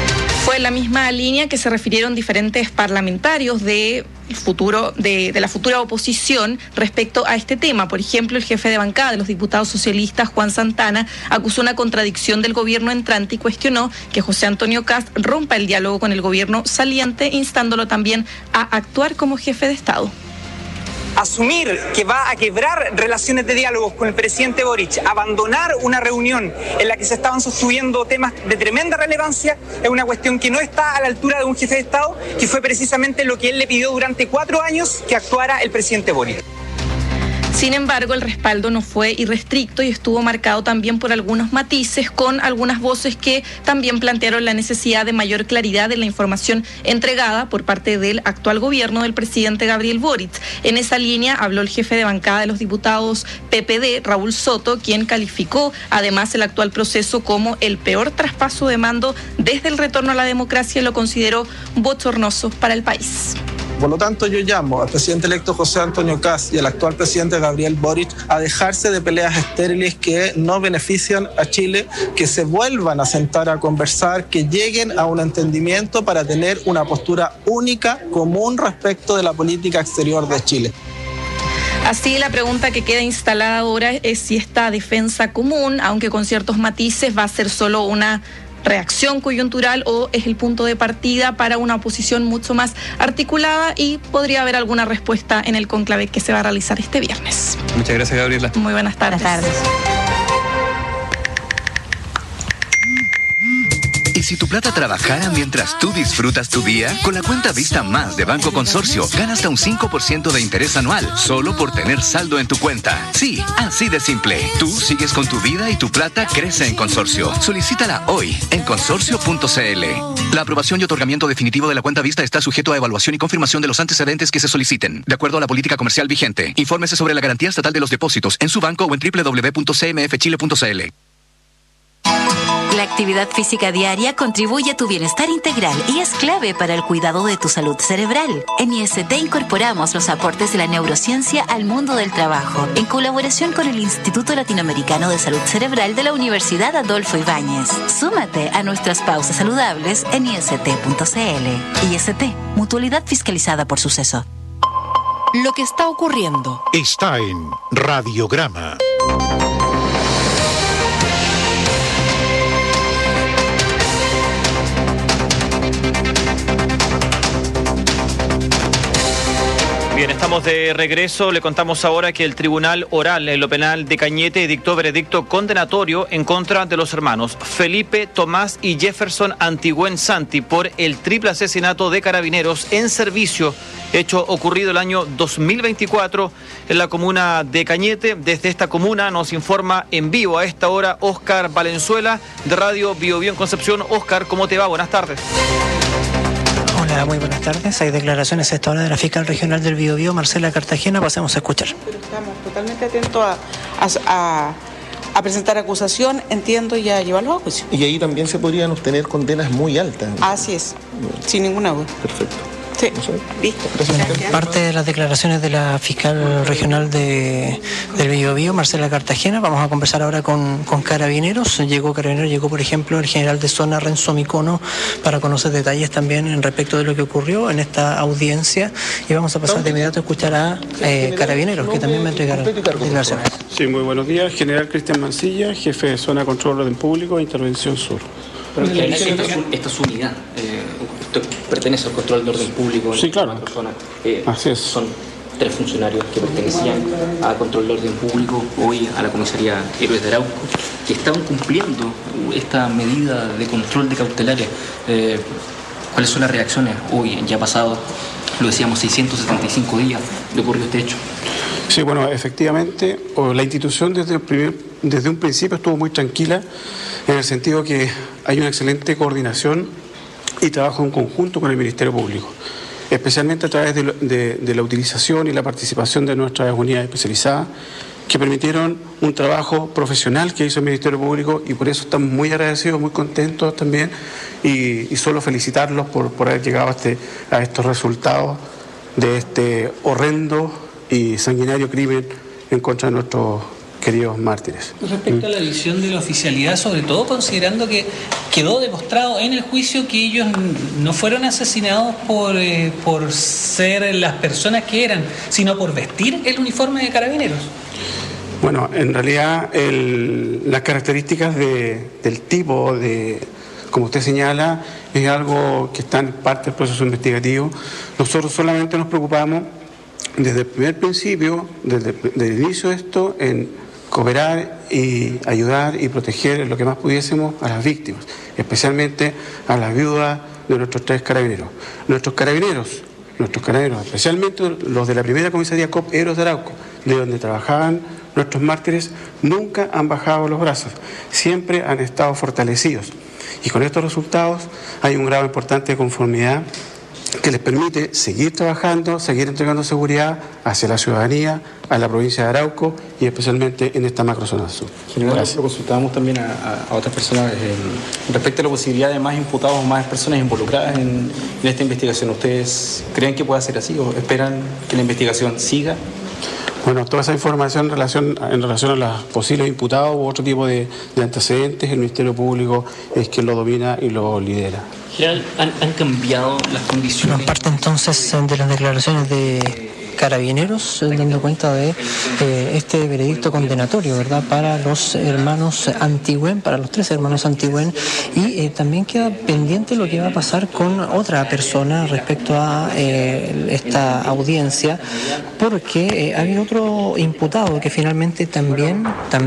Fue en la misma línea que se refirieron diferentes parlamentarios de la futura oposición respecto a este tema. Por ejemplo, el jefe de bancada de los diputados socialistas, Juan Santana, acusó una contradicción del gobierno entrante y cuestionó que José Antonio Kast rompa el diálogo con el gobierno saliente, instándolo también a actuar como jefe de Estado. Asumir que va a quebrar relaciones de diálogos con el presidente Boric, abandonar una reunión en la que se estaban sosteniendo temas de tremenda relevancia, es una cuestión que no está a la altura de un jefe de Estado, que fue precisamente lo que él le pidió durante 4 años que actuara el presidente Boric. Sin embargo, el respaldo no fue irrestricto y estuvo marcado también por algunos matices, con algunas voces que también plantearon la necesidad de mayor claridad en la información entregada por parte del actual gobierno del presidente Gabriel Boric. En esa línea habló el jefe de bancada de los diputados PPD, Raúl Soto, quien calificó además el actual proceso como el peor traspaso de mando desde el retorno a la democracia y lo consideró bochornoso para el país. Por lo tanto, yo llamo al presidente electo José Antonio Kast y al actual presidente Gabriel Boric a dejarse de peleas estériles que no benefician a Chile, que se vuelvan a sentar a conversar, que lleguen a un entendimiento para tener una postura única, común respecto de la política exterior de Chile. Así, la pregunta que queda instalada ahora es si esta defensa común, aunque con ciertos matices, va a ser solo una reacción coyuntural o es el punto de partida para una oposición mucho más articulada, y podría haber alguna respuesta en el cónclave que se va a realizar este viernes. Muchas gracias, Gabriela. Muy buenas tardes. Buenas tardes. ¿Y si tu plata trabajara mientras tú disfrutas tu día? Con la cuenta Vista Más de Banco Consorcio, gana hasta un 5% de interés anual, solo por tener saldo en tu cuenta. Sí, así de simple. Tú sigues con tu vida y tu plata crece en Consorcio. Solicítala hoy en consorcio.cl. La aprobación y otorgamiento definitivo de la cuenta Vista está sujeto a evaluación y confirmación de los antecedentes que se soliciten, de acuerdo a la política comercial vigente. Infórmese sobre la garantía estatal de los depósitos en su banco o en www.cmfchile.cl. La actividad física diaria contribuye a tu bienestar integral y es clave para el cuidado de tu salud cerebral. En IST incorporamos los aportes de la neurociencia al mundo del trabajo, en colaboración con el Instituto Latinoamericano de Salud Cerebral de la Universidad Adolfo Ibáñez. Súmate a nuestras pausas saludables en ist.cl. IST, mutualidad fiscalizada por Suceso. Lo que está ocurriendo está en Radiograma. Bien, estamos de regreso. Le contamos ahora que el Tribunal Oral en lo Penal de Cañete dictó veredicto condenatorio en contra de los hermanos Felipe, Tomás y Jefferson Antigüen Santi por el triple asesinato de carabineros en servicio, hecho ocurrido el año 2024 en la comuna de Cañete. Desde esta comuna nos informa en vivo a esta hora Óscar Valenzuela de Radio Biobío en Concepción. Óscar, ¿cómo te va? Buenas tardes. Hola, muy buenas tardes. Hay declaraciones a esta hora de la fiscal regional del Biobío, Marcela Cartagena. Pasemos a escuchar. Pero estamos totalmente atentos a presentar acusación, entiendo, y a llevarlo a juicio. Y ahí también se podrían obtener condenas muy altas. Así es, sin ninguna duda. Perfecto. Sí, listo. Parte de las declaraciones de la fiscal regional del Biobío, Marcela Cartagena. Vamos a conversar ahora con Carabineros. Llegó por ejemplo el general de zona Renzo Micono para conocer detalles también respecto de lo que ocurrió en esta audiencia, y vamos a pasar de inmediato a escuchar a Carabineros, que también me entregaron declaraciones. Sí, muy buenos días. General Cristian Mancilla, jefe de zona Control Orden Público e Intervención Sur. Pero esta es su unidad, usted pertenece al control de orden público. Sí, claro. Así es. Son 3 funcionarios que pertenecían al control de orden público, hoy a la comisaría Héroes de Arauco, que estaban cumpliendo esta medida de control de cautelares. ¿Cuáles son las reacciones hoy? Ya ha pasado, lo decíamos, 675 días de ocurrió este hecho. Sí, bueno, efectivamente, la institución desde un principio estuvo muy tranquila, en el sentido que hay una excelente coordinación y trabajo en conjunto con el Ministerio Público, especialmente a través de la utilización y la participación de nuestras unidades especializadas, que permitieron un trabajo profesional que hizo el Ministerio Público, y por eso estamos muy agradecidos, muy contentos también, y solo felicitarlos por haber llegado a estos resultados de este horrendo y sanguinario crimen en contra de nuestros queridos mártires. Respecto a la visión de la oficialidad, sobre todo considerando que quedó demostrado en el juicio que ellos no fueron asesinados por ser las personas que eran, sino por vestir el uniforme de Carabineros. Bueno, en realidad las características del tipo de, como usted señala, es algo que está en parte del proceso investigativo. Nosotros solamente nos preocupamos desde el primer principio, desde el inicio de esto, en cooperar y ayudar y proteger en lo que más pudiésemos a las víctimas, especialmente a las viudas de nuestros 3 carabineros. Nuestros carabineros, especialmente los de la primera comisaría COP Héroes de Arauco, de donde trabajaban nuestros mártires, nunca han bajado los brazos, siempre han estado fortalecidos. Y con estos resultados hay un grado importante de conformidad que les permite seguir trabajando, seguir entregando seguridad hacia la ciudadanía, a la provincia de Arauco y especialmente en esta macrozona sur. General, lo consultábamos también a otras personas respecto a la posibilidad de más imputados o más personas involucradas en esta investigación. ¿Ustedes creen que pueda ser así o esperan que la investigación siga? Bueno, toda esa información en relación a los posibles imputados u otro tipo de antecedentes, el Ministerio Público es quien lo domina y lo lidera. General, ¿han cambiado las condiciones? Nos parte entonces de las declaraciones de Carabineros, dando cuenta de este veredicto condenatorio, ¿verdad?, para los hermanos Antigüen, para los 3 hermanos Antigüen, y también queda pendiente lo que va a pasar con otra persona respecto a esta audiencia, porque ha habido otro imputado que finalmente también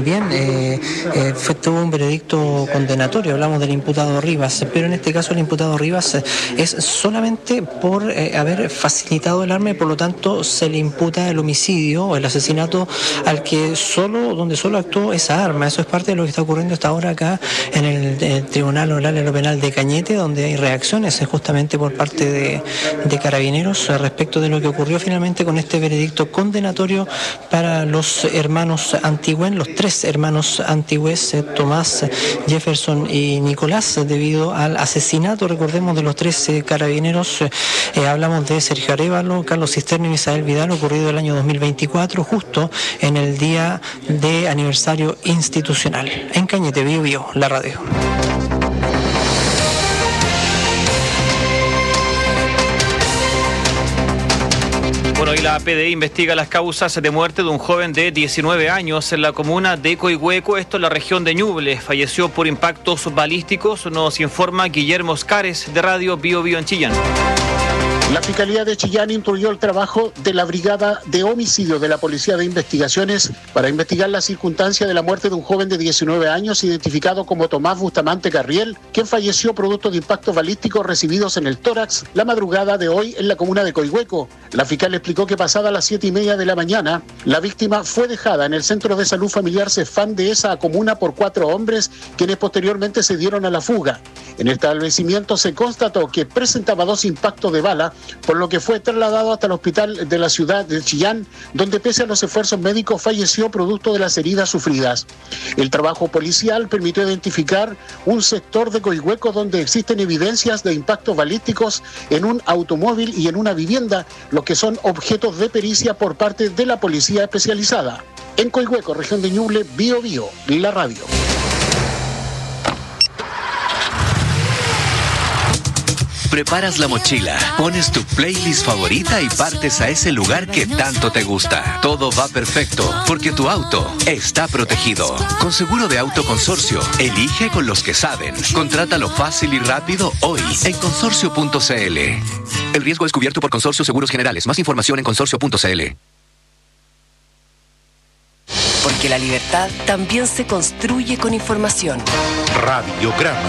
tuvo un veredicto condenatorio. Hablamos del imputado Rivas, pero en este caso el imputado Rivas es solamente por haber facilitado el arma y por lo tanto se le imputa el homicidio o el asesinato al que donde solo actuó esa arma. Eso es parte de lo que está ocurriendo hasta ahora acá en el Tribunal Oral en lo Penal de Cañete, donde hay reacciones justamente por parte de Carabineros respecto de lo que ocurrió finalmente con este veredicto condenatorio para los hermanos Antigüen, los 3 hermanos Antigües, Tomás, Jefferson y Nicolás, debido al asesinato, recordemos, de los 3 carabineros. Hablamos de Sergio Arévalo, Carlos Cisterna y Misael Vidal, ocurrido el año 2024, justo en el día de aniversario institucional. En Cañete, Bio Bio, la radio. Bueno, y la PDI investiga las causas de muerte de un joven de 19 años en la comuna de Coihueco, esto en la región de Ñuble. Falleció por impactos balísticos, nos informa Guillermo Oscares de Radio Bio Bio en Chillán. La Fiscalía de Chillán instruyó el trabajo de la Brigada de Homicidio de la Policía de Investigaciones para investigar la circunstancia de la muerte de un joven de 19 años identificado como Tomás Bustamante Carriel, quien falleció producto de impactos balísticos recibidos en el tórax la madrugada de hoy en la comuna de Coihueco. La fiscal explicó que pasada las 7:30 de la mañana, la víctima fue dejada en el Centro de Salud Familiar Cefán de esa comuna por 4 hombres, quienes posteriormente se dieron a la fuga. En el establecimiento se constató que presentaba 2 impactos de bala, por lo que fue trasladado hasta el hospital de la ciudad de Chillán, donde pese a los esfuerzos médicos falleció producto de las heridas sufridas. El trabajo policial permitió identificar un sector de Coihueco donde existen evidencias de impactos balísticos en un automóvil y en una vivienda, lo que son objetos de pericia por parte de la policía especializada. En Coihueco, región de Ñuble, Bio Bio, la radio. Preparas la mochila, pones tu playlist favorita y partes a ese lugar que tanto te gusta. Todo va perfecto porque tu auto está protegido. Con seguro de auto Consorcio, elige con los que saben. Contrátalo fácil y rápido hoy en consorcio.cl. El riesgo es cubierto por Consorcio Seguros Generales. Más información en consorcio.cl. Porque la libertad también se construye con información. Radiograma.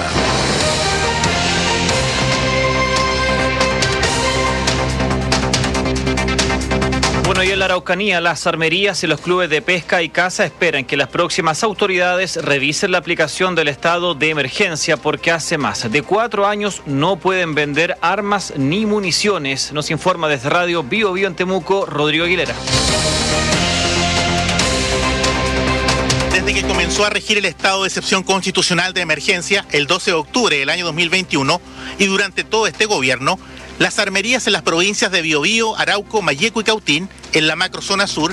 Bueno, y en la Araucanía, las armerías y los clubes de pesca y caza esperan que las próximas autoridades revisen la aplicación del estado de emergencia porque hace más de 4 años no pueden vender armas ni municiones. Nos informa desde Radio Bio Bio en Temuco, Rodrigo Aguilera. Desde que comenzó a regir el estado de excepción constitucional de emergencia el 12 de octubre del año 2021 y durante todo este gobierno, las armerías en las provincias de Biobío, Arauco, Malleco y Cautín, en la macrozona sur,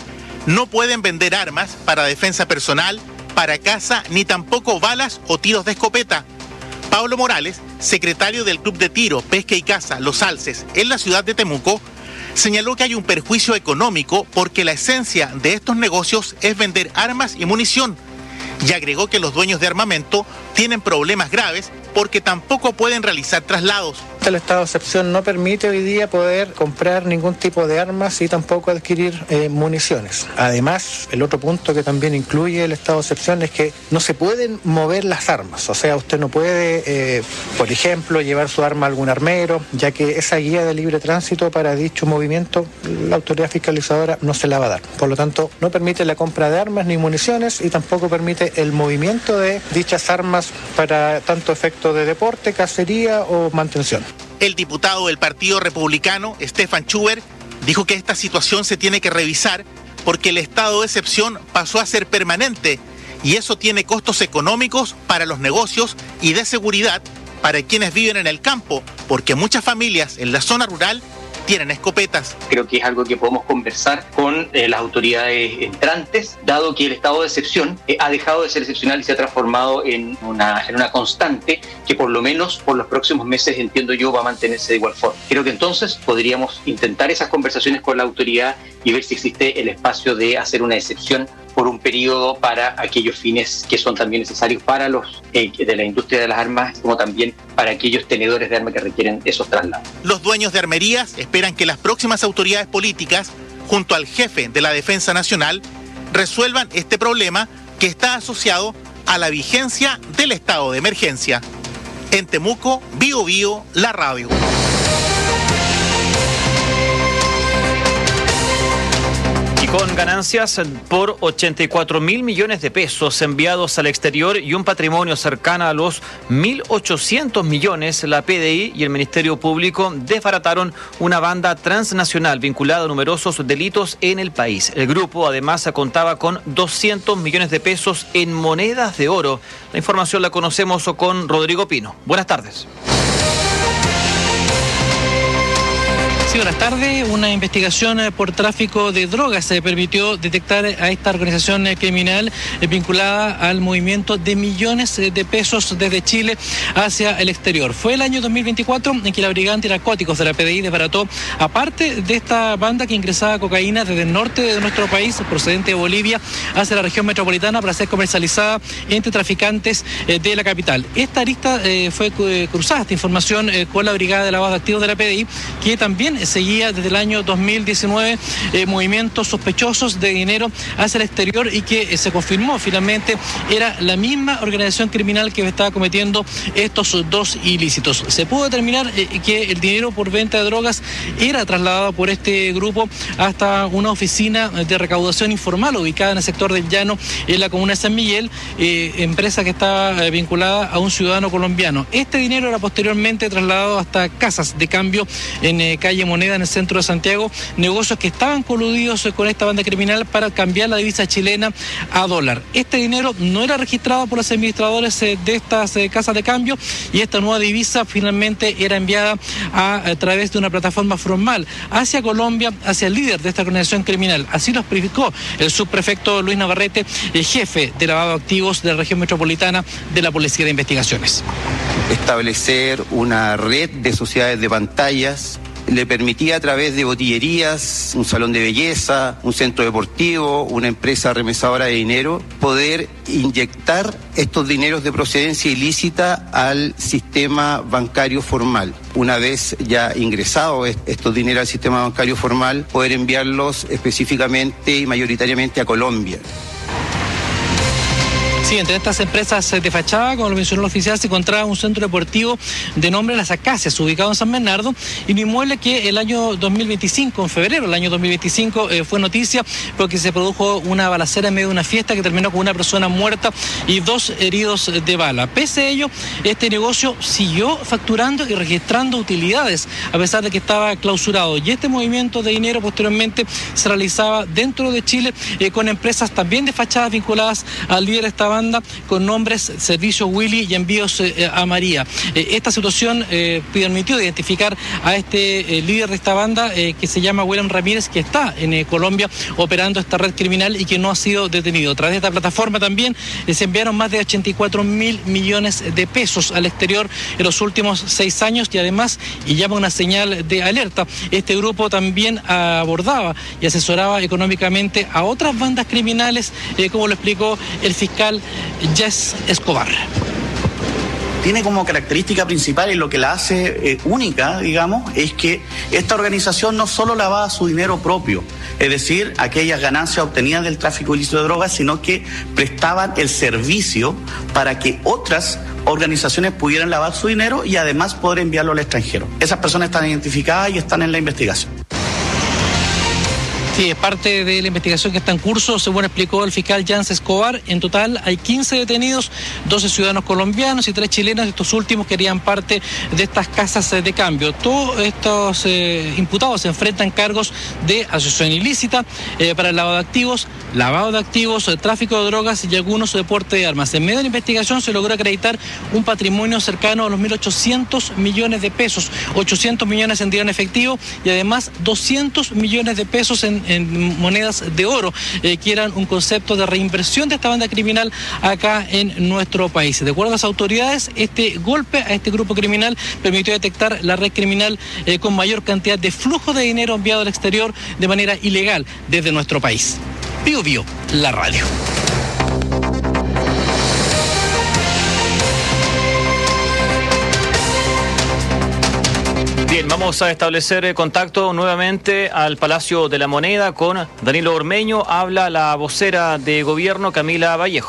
no pueden vender armas para defensa personal, para caza, ni tampoco balas o tiros de escopeta. Pablo Morales, secretario del Club de Tiro, Pesca y Caza Los Alces en la ciudad de Temuco, señaló que hay un perjuicio económico porque la esencia de estos negocios es vender armas y munición, y agregó que los dueños de armamento tienen problemas graves porque tampoco pueden realizar traslados. El estado de excepción no permite hoy día poder comprar ningún tipo de armas y tampoco adquirir municiones. Además, el otro punto que también incluye el estado de excepción es que no se pueden mover las armas. O sea, usted no puede, por ejemplo, llevar su arma a algún armero, ya que esa guía de libre tránsito para dicho movimiento, la autoridad fiscalizadora no se la va a dar. Por lo tanto, no permite la compra de armas ni municiones y tampoco permite el movimiento de dichas armas para tanto efecto de deporte, cacería o mantención. El diputado del Partido Republicano, Stefan Schubert, dijo que esta situación se tiene que revisar porque el estado de excepción pasó a ser permanente y eso tiene costos económicos para los negocios y de seguridad para quienes viven en el campo, porque muchas familias en la zona rural tienen escopetas. Creo que es algo que podemos conversar con las autoridades entrantes, dado que el estado de excepción ha dejado de ser excepcional y se ha transformado en una constante que por lo menos por los próximos meses, entiendo yo, va a mantenerse de igual forma. Creo que entonces podríamos intentar esas conversaciones con la autoridad y ver si existe el espacio de hacer una excepción por un periodo para aquellos fines que son también necesarios para los de la industria de las armas, como también para aquellos tenedores de armas que requieren esos traslados. Los dueños de armerías esperan que las próximas autoridades políticas, junto al jefe de la Defensa Nacional, resuelvan este problema que está asociado a la vigencia del estado de emergencia. En Temuco, Bío Bío, la radio. Con ganancias por 84.000 millones de pesos enviados al exterior y un patrimonio cercano a los 1.800 millones, la PDI y el Ministerio Público desbarataron una banda transnacional vinculada a numerosos delitos en el país. El grupo además contaba con 200 millones de pesos en monedas de oro. La información la conocemos con Rodrigo Pino. Buenas tardes. Sí, buenas tardes. Una investigación por tráfico de drogas se permitió detectar a esta organización criminal vinculada al movimiento de millones de pesos desde Chile hacia el exterior. Fue el año 2024 en que la Brigada Antinarcóticos de la PDI desbarató, aparte de esta banda que ingresaba cocaína desde el norte de nuestro país, procedente de Bolivia, hacia la región metropolitana para ser comercializada entre traficantes de la capital. Esta arista fue cruzada, esta información, con la Brigada de Lavado de Activos de la PDI, que también seguía desde el año 2019 movimientos sospechosos de dinero hacia el exterior y que se confirmó finalmente era la misma organización criminal que estaba cometiendo estos dos ilícitos. Se pudo determinar que el dinero por venta de drogas era trasladado por este grupo hasta una oficina de recaudación informal ubicada en el sector del Llano, en la comuna de San Miguel, empresa que estaba vinculada a un ciudadano colombiano. Este dinero era posteriormente trasladado hasta casas de cambio en calle Moneda, en el centro de Santiago, negocios que estaban coludidos con esta banda criminal para cambiar la divisa chilena a dólar. Este dinero no era registrado por los administradores de estas casas de cambio y esta nueva divisa finalmente era enviada a través de una plataforma formal hacia Colombia, hacia el líder de esta organización criminal. Así lo explicó el subprefecto Luis Navarrete, el jefe de lavado de activos de la región metropolitana de la Policía de Investigaciones. Establecer una red de sociedades de pantallas le permitía a través de botillerías, un salón de belleza, un centro deportivo, una empresa remesadora de dinero, poder inyectar estos dineros de procedencia ilícita al sistema bancario formal. Una vez ya ingresados estos dineros al sistema bancario formal, poder enviarlos específicamente y mayoritariamente a Colombia. Sí, entre estas empresas de fachada, como lo mencionó el oficial, se encontraba un centro deportivo de nombre Las Acacias, ubicado en San Bernardo, y un inmueble que el año 2025, en febrero del año 2025, fue noticia porque se produjo una balacera en medio de una fiesta que terminó con una persona muerta y 2 heridos de bala. Pese a ello, este negocio siguió facturando y registrando utilidades, a pesar de que estaba clausurado. Y este movimiento de dinero posteriormente se realizaba dentro de Chile con empresas también de fachadas vinculadas al líder de esta banda con nombres Servicio Willy y Envíos a María. Esta situación permitió identificar a este líder de esta banda que se llama William Ramírez, que está en Colombia operando esta red criminal y que no ha sido detenido. A través de esta plataforma también se enviaron más de 84.000 millones de pesos al exterior en los últimos 6 años y además, y llama una señal de alerta, este grupo también abordaba y asesoraba económicamente a otras bandas criminales, como lo explicó el fiscal Jess Escobar. Tiene como característica principal y lo que la hace única, digamos, es que esta organización no solo lavaba su dinero propio, es decir, aquellas ganancias obtenidas del tráfico ilícito de drogas, sino que prestaban el servicio para que otras organizaciones pudieran lavar su dinero y además poder enviarlo al extranjero. Esas personas están identificadas y están en la investigación. Sí, es parte de la investigación que está en curso, según explicó el fiscal Jans Escobar. En total hay 15 detenidos, 12 ciudadanos colombianos y 3 chilenos. Estos últimos que harían parte de estas casas de cambio. Todos estos imputados se enfrentan cargos de asociación ilícita para el lavado de activos, tráfico de drogas y algunos de porte de armas. En medio de la investigación se logró acreditar un patrimonio cercano a los 1.800 millones de pesos, 800 millones en dinero en efectivo y además 200 millones de pesos en monedas de oro, que eran un concepto de reinversión de esta banda criminal acá en nuestro país. De acuerdo a las autoridades, este golpe a este grupo criminal permitió detectar la red criminal con mayor cantidad de flujo de dinero enviado al exterior de manera ilegal desde nuestro país. Bio Bio, la radio. Bien, vamos a establecer contacto nuevamente al Palacio de la Moneda con Danilo Ormeño. Habla la vocera de gobierno, Camila Vallejo.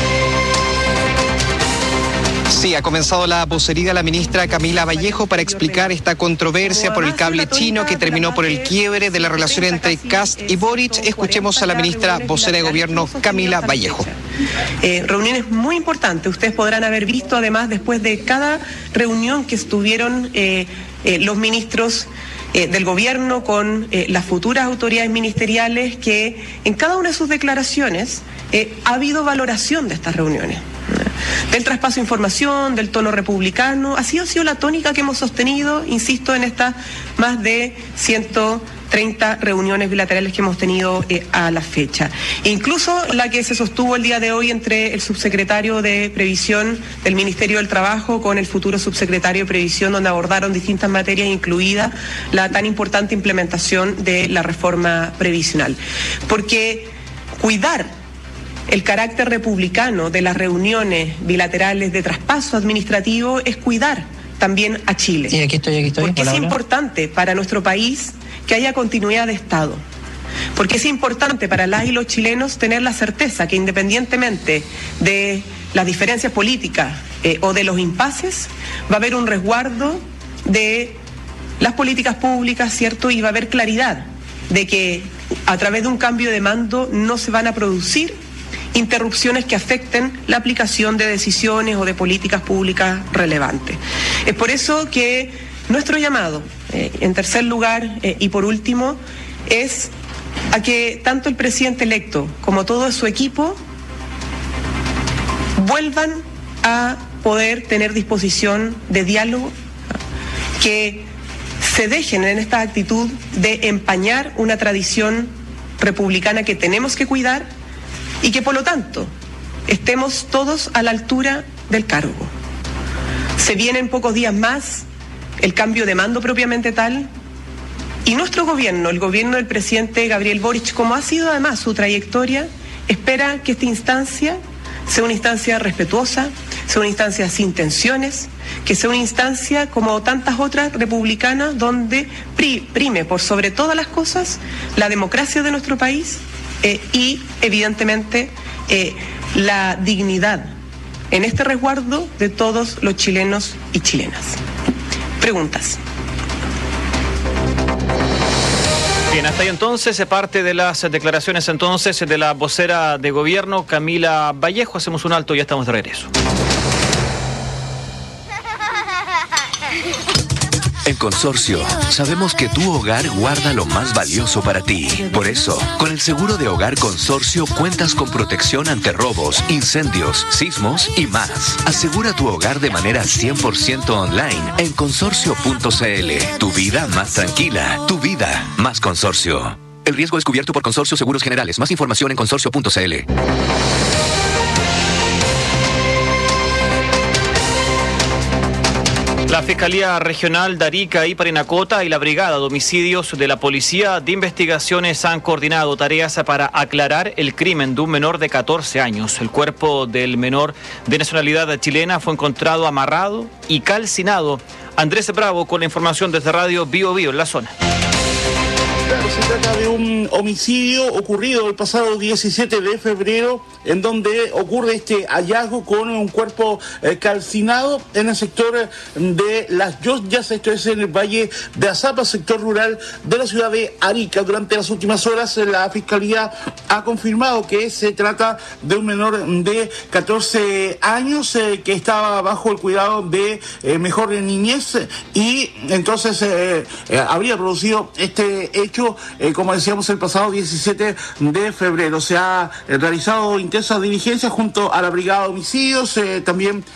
Sí, ha comenzado la vocería de la ministra Camila Vallejo para explicar esta controversia por el cable chino que terminó por el quiebre de la relación entre Kast y Boric. Escuchemos a la ministra vocera de gobierno, Camila Vallejo. Reuniones muy importantes. Ustedes podrán haber visto, además, después de cada reunión que estuvieron los ministros del gobierno con las futuras autoridades ministeriales, que en cada una de sus declaraciones ha habido valoración de estas reuniones, del traspaso de información, del tono republicano. Así ha sido la tónica que hemos sostenido, insisto, en estas más de 130 reuniones bilaterales que hemos tenido a la fecha. Incluso la que se sostuvo el día de hoy entre el subsecretario de Previsión del Ministerio del Trabajo con el futuro subsecretario de Previsión, donde abordaron distintas materias, incluida la tan importante implementación de la reforma previsional. Porque cuidar el carácter republicano de las reuniones bilaterales de traspaso administrativo es cuidar también a Chile. Sí, aquí estoy. Porque es importante para nuestro país que haya continuidad de Estado. Porque es importante para las y los chilenos tener la certeza que, independientemente de las diferencias políticas o de los impases, va a haber un resguardo de las políticas públicas, ¿cierto? Y va a haber claridad de que a través de un cambio de mando no se van a producir interrupciones que afecten la aplicación de decisiones o de políticas públicas relevantes. Es por eso que nuestro llamado, en tercer lugar y por último, es a que tanto el presidente electo como todo su equipo vuelvan a poder tener disposición de diálogo, que se dejen en esta actitud de empañar una tradición republicana que tenemos que cuidar, y que por lo tanto estemos todos a la altura del cargo. Se viene en pocos días más el cambio de mando propiamente tal, y nuestro gobierno, el gobierno del presidente Gabriel Boric, como ha sido además su trayectoria, espera que esta instancia sea una instancia respetuosa, sea una instancia sin tensiones, que sea una instancia como tantas otras republicanas donde prime por sobre todas las cosas la democracia de nuestro país y evidentemente la dignidad en este resguardo de todos los chilenos y chilenas. Preguntas. Bien, hasta ahí entonces parte de las declaraciones entonces de la vocera de gobierno, Camila Vallejo. Hacemos un alto y ya estamos de regreso. En Consorcio, sabemos que tu hogar guarda lo más valioso para ti. Por eso, con el seguro de hogar Consorcio cuentas con protección ante robos, incendios, sismos y más. Asegura tu hogar de manera 100% online en consorcio.cl. Tu vida más tranquila, tu vida más Consorcio. El riesgo es cubierto por Consorcio Seguros Generales. Más información en consorcio.cl. La Fiscalía Regional de Arica y Parinacota y la Brigada de Homicidios de la Policía de Investigaciones han coordinado tareas para aclarar el crimen de un menor de 14 años. El cuerpo del menor de nacionalidad chilena fue encontrado amarrado y calcinado. Andrés Bravo con la información desde Radio Bio Bio en la zona. Claro, se trata de un homicidio ocurrido el pasado 17 de febrero, en donde ocurre este hallazgo con un cuerpo calcinado en el sector de Las Lloyas, esto es en el Valle de Azapa, sector rural de la ciudad de Arica. Durante las últimas horas la Fiscalía ha confirmado que se trata de un menor de 14 años que estaba bajo el cuidado de Mejor Niñez y entonces habría producido este hecho, como decíamos, el pasado 17 de febrero. Se ha realizado intensas diligencias junto a la Brigada de Homicidios, también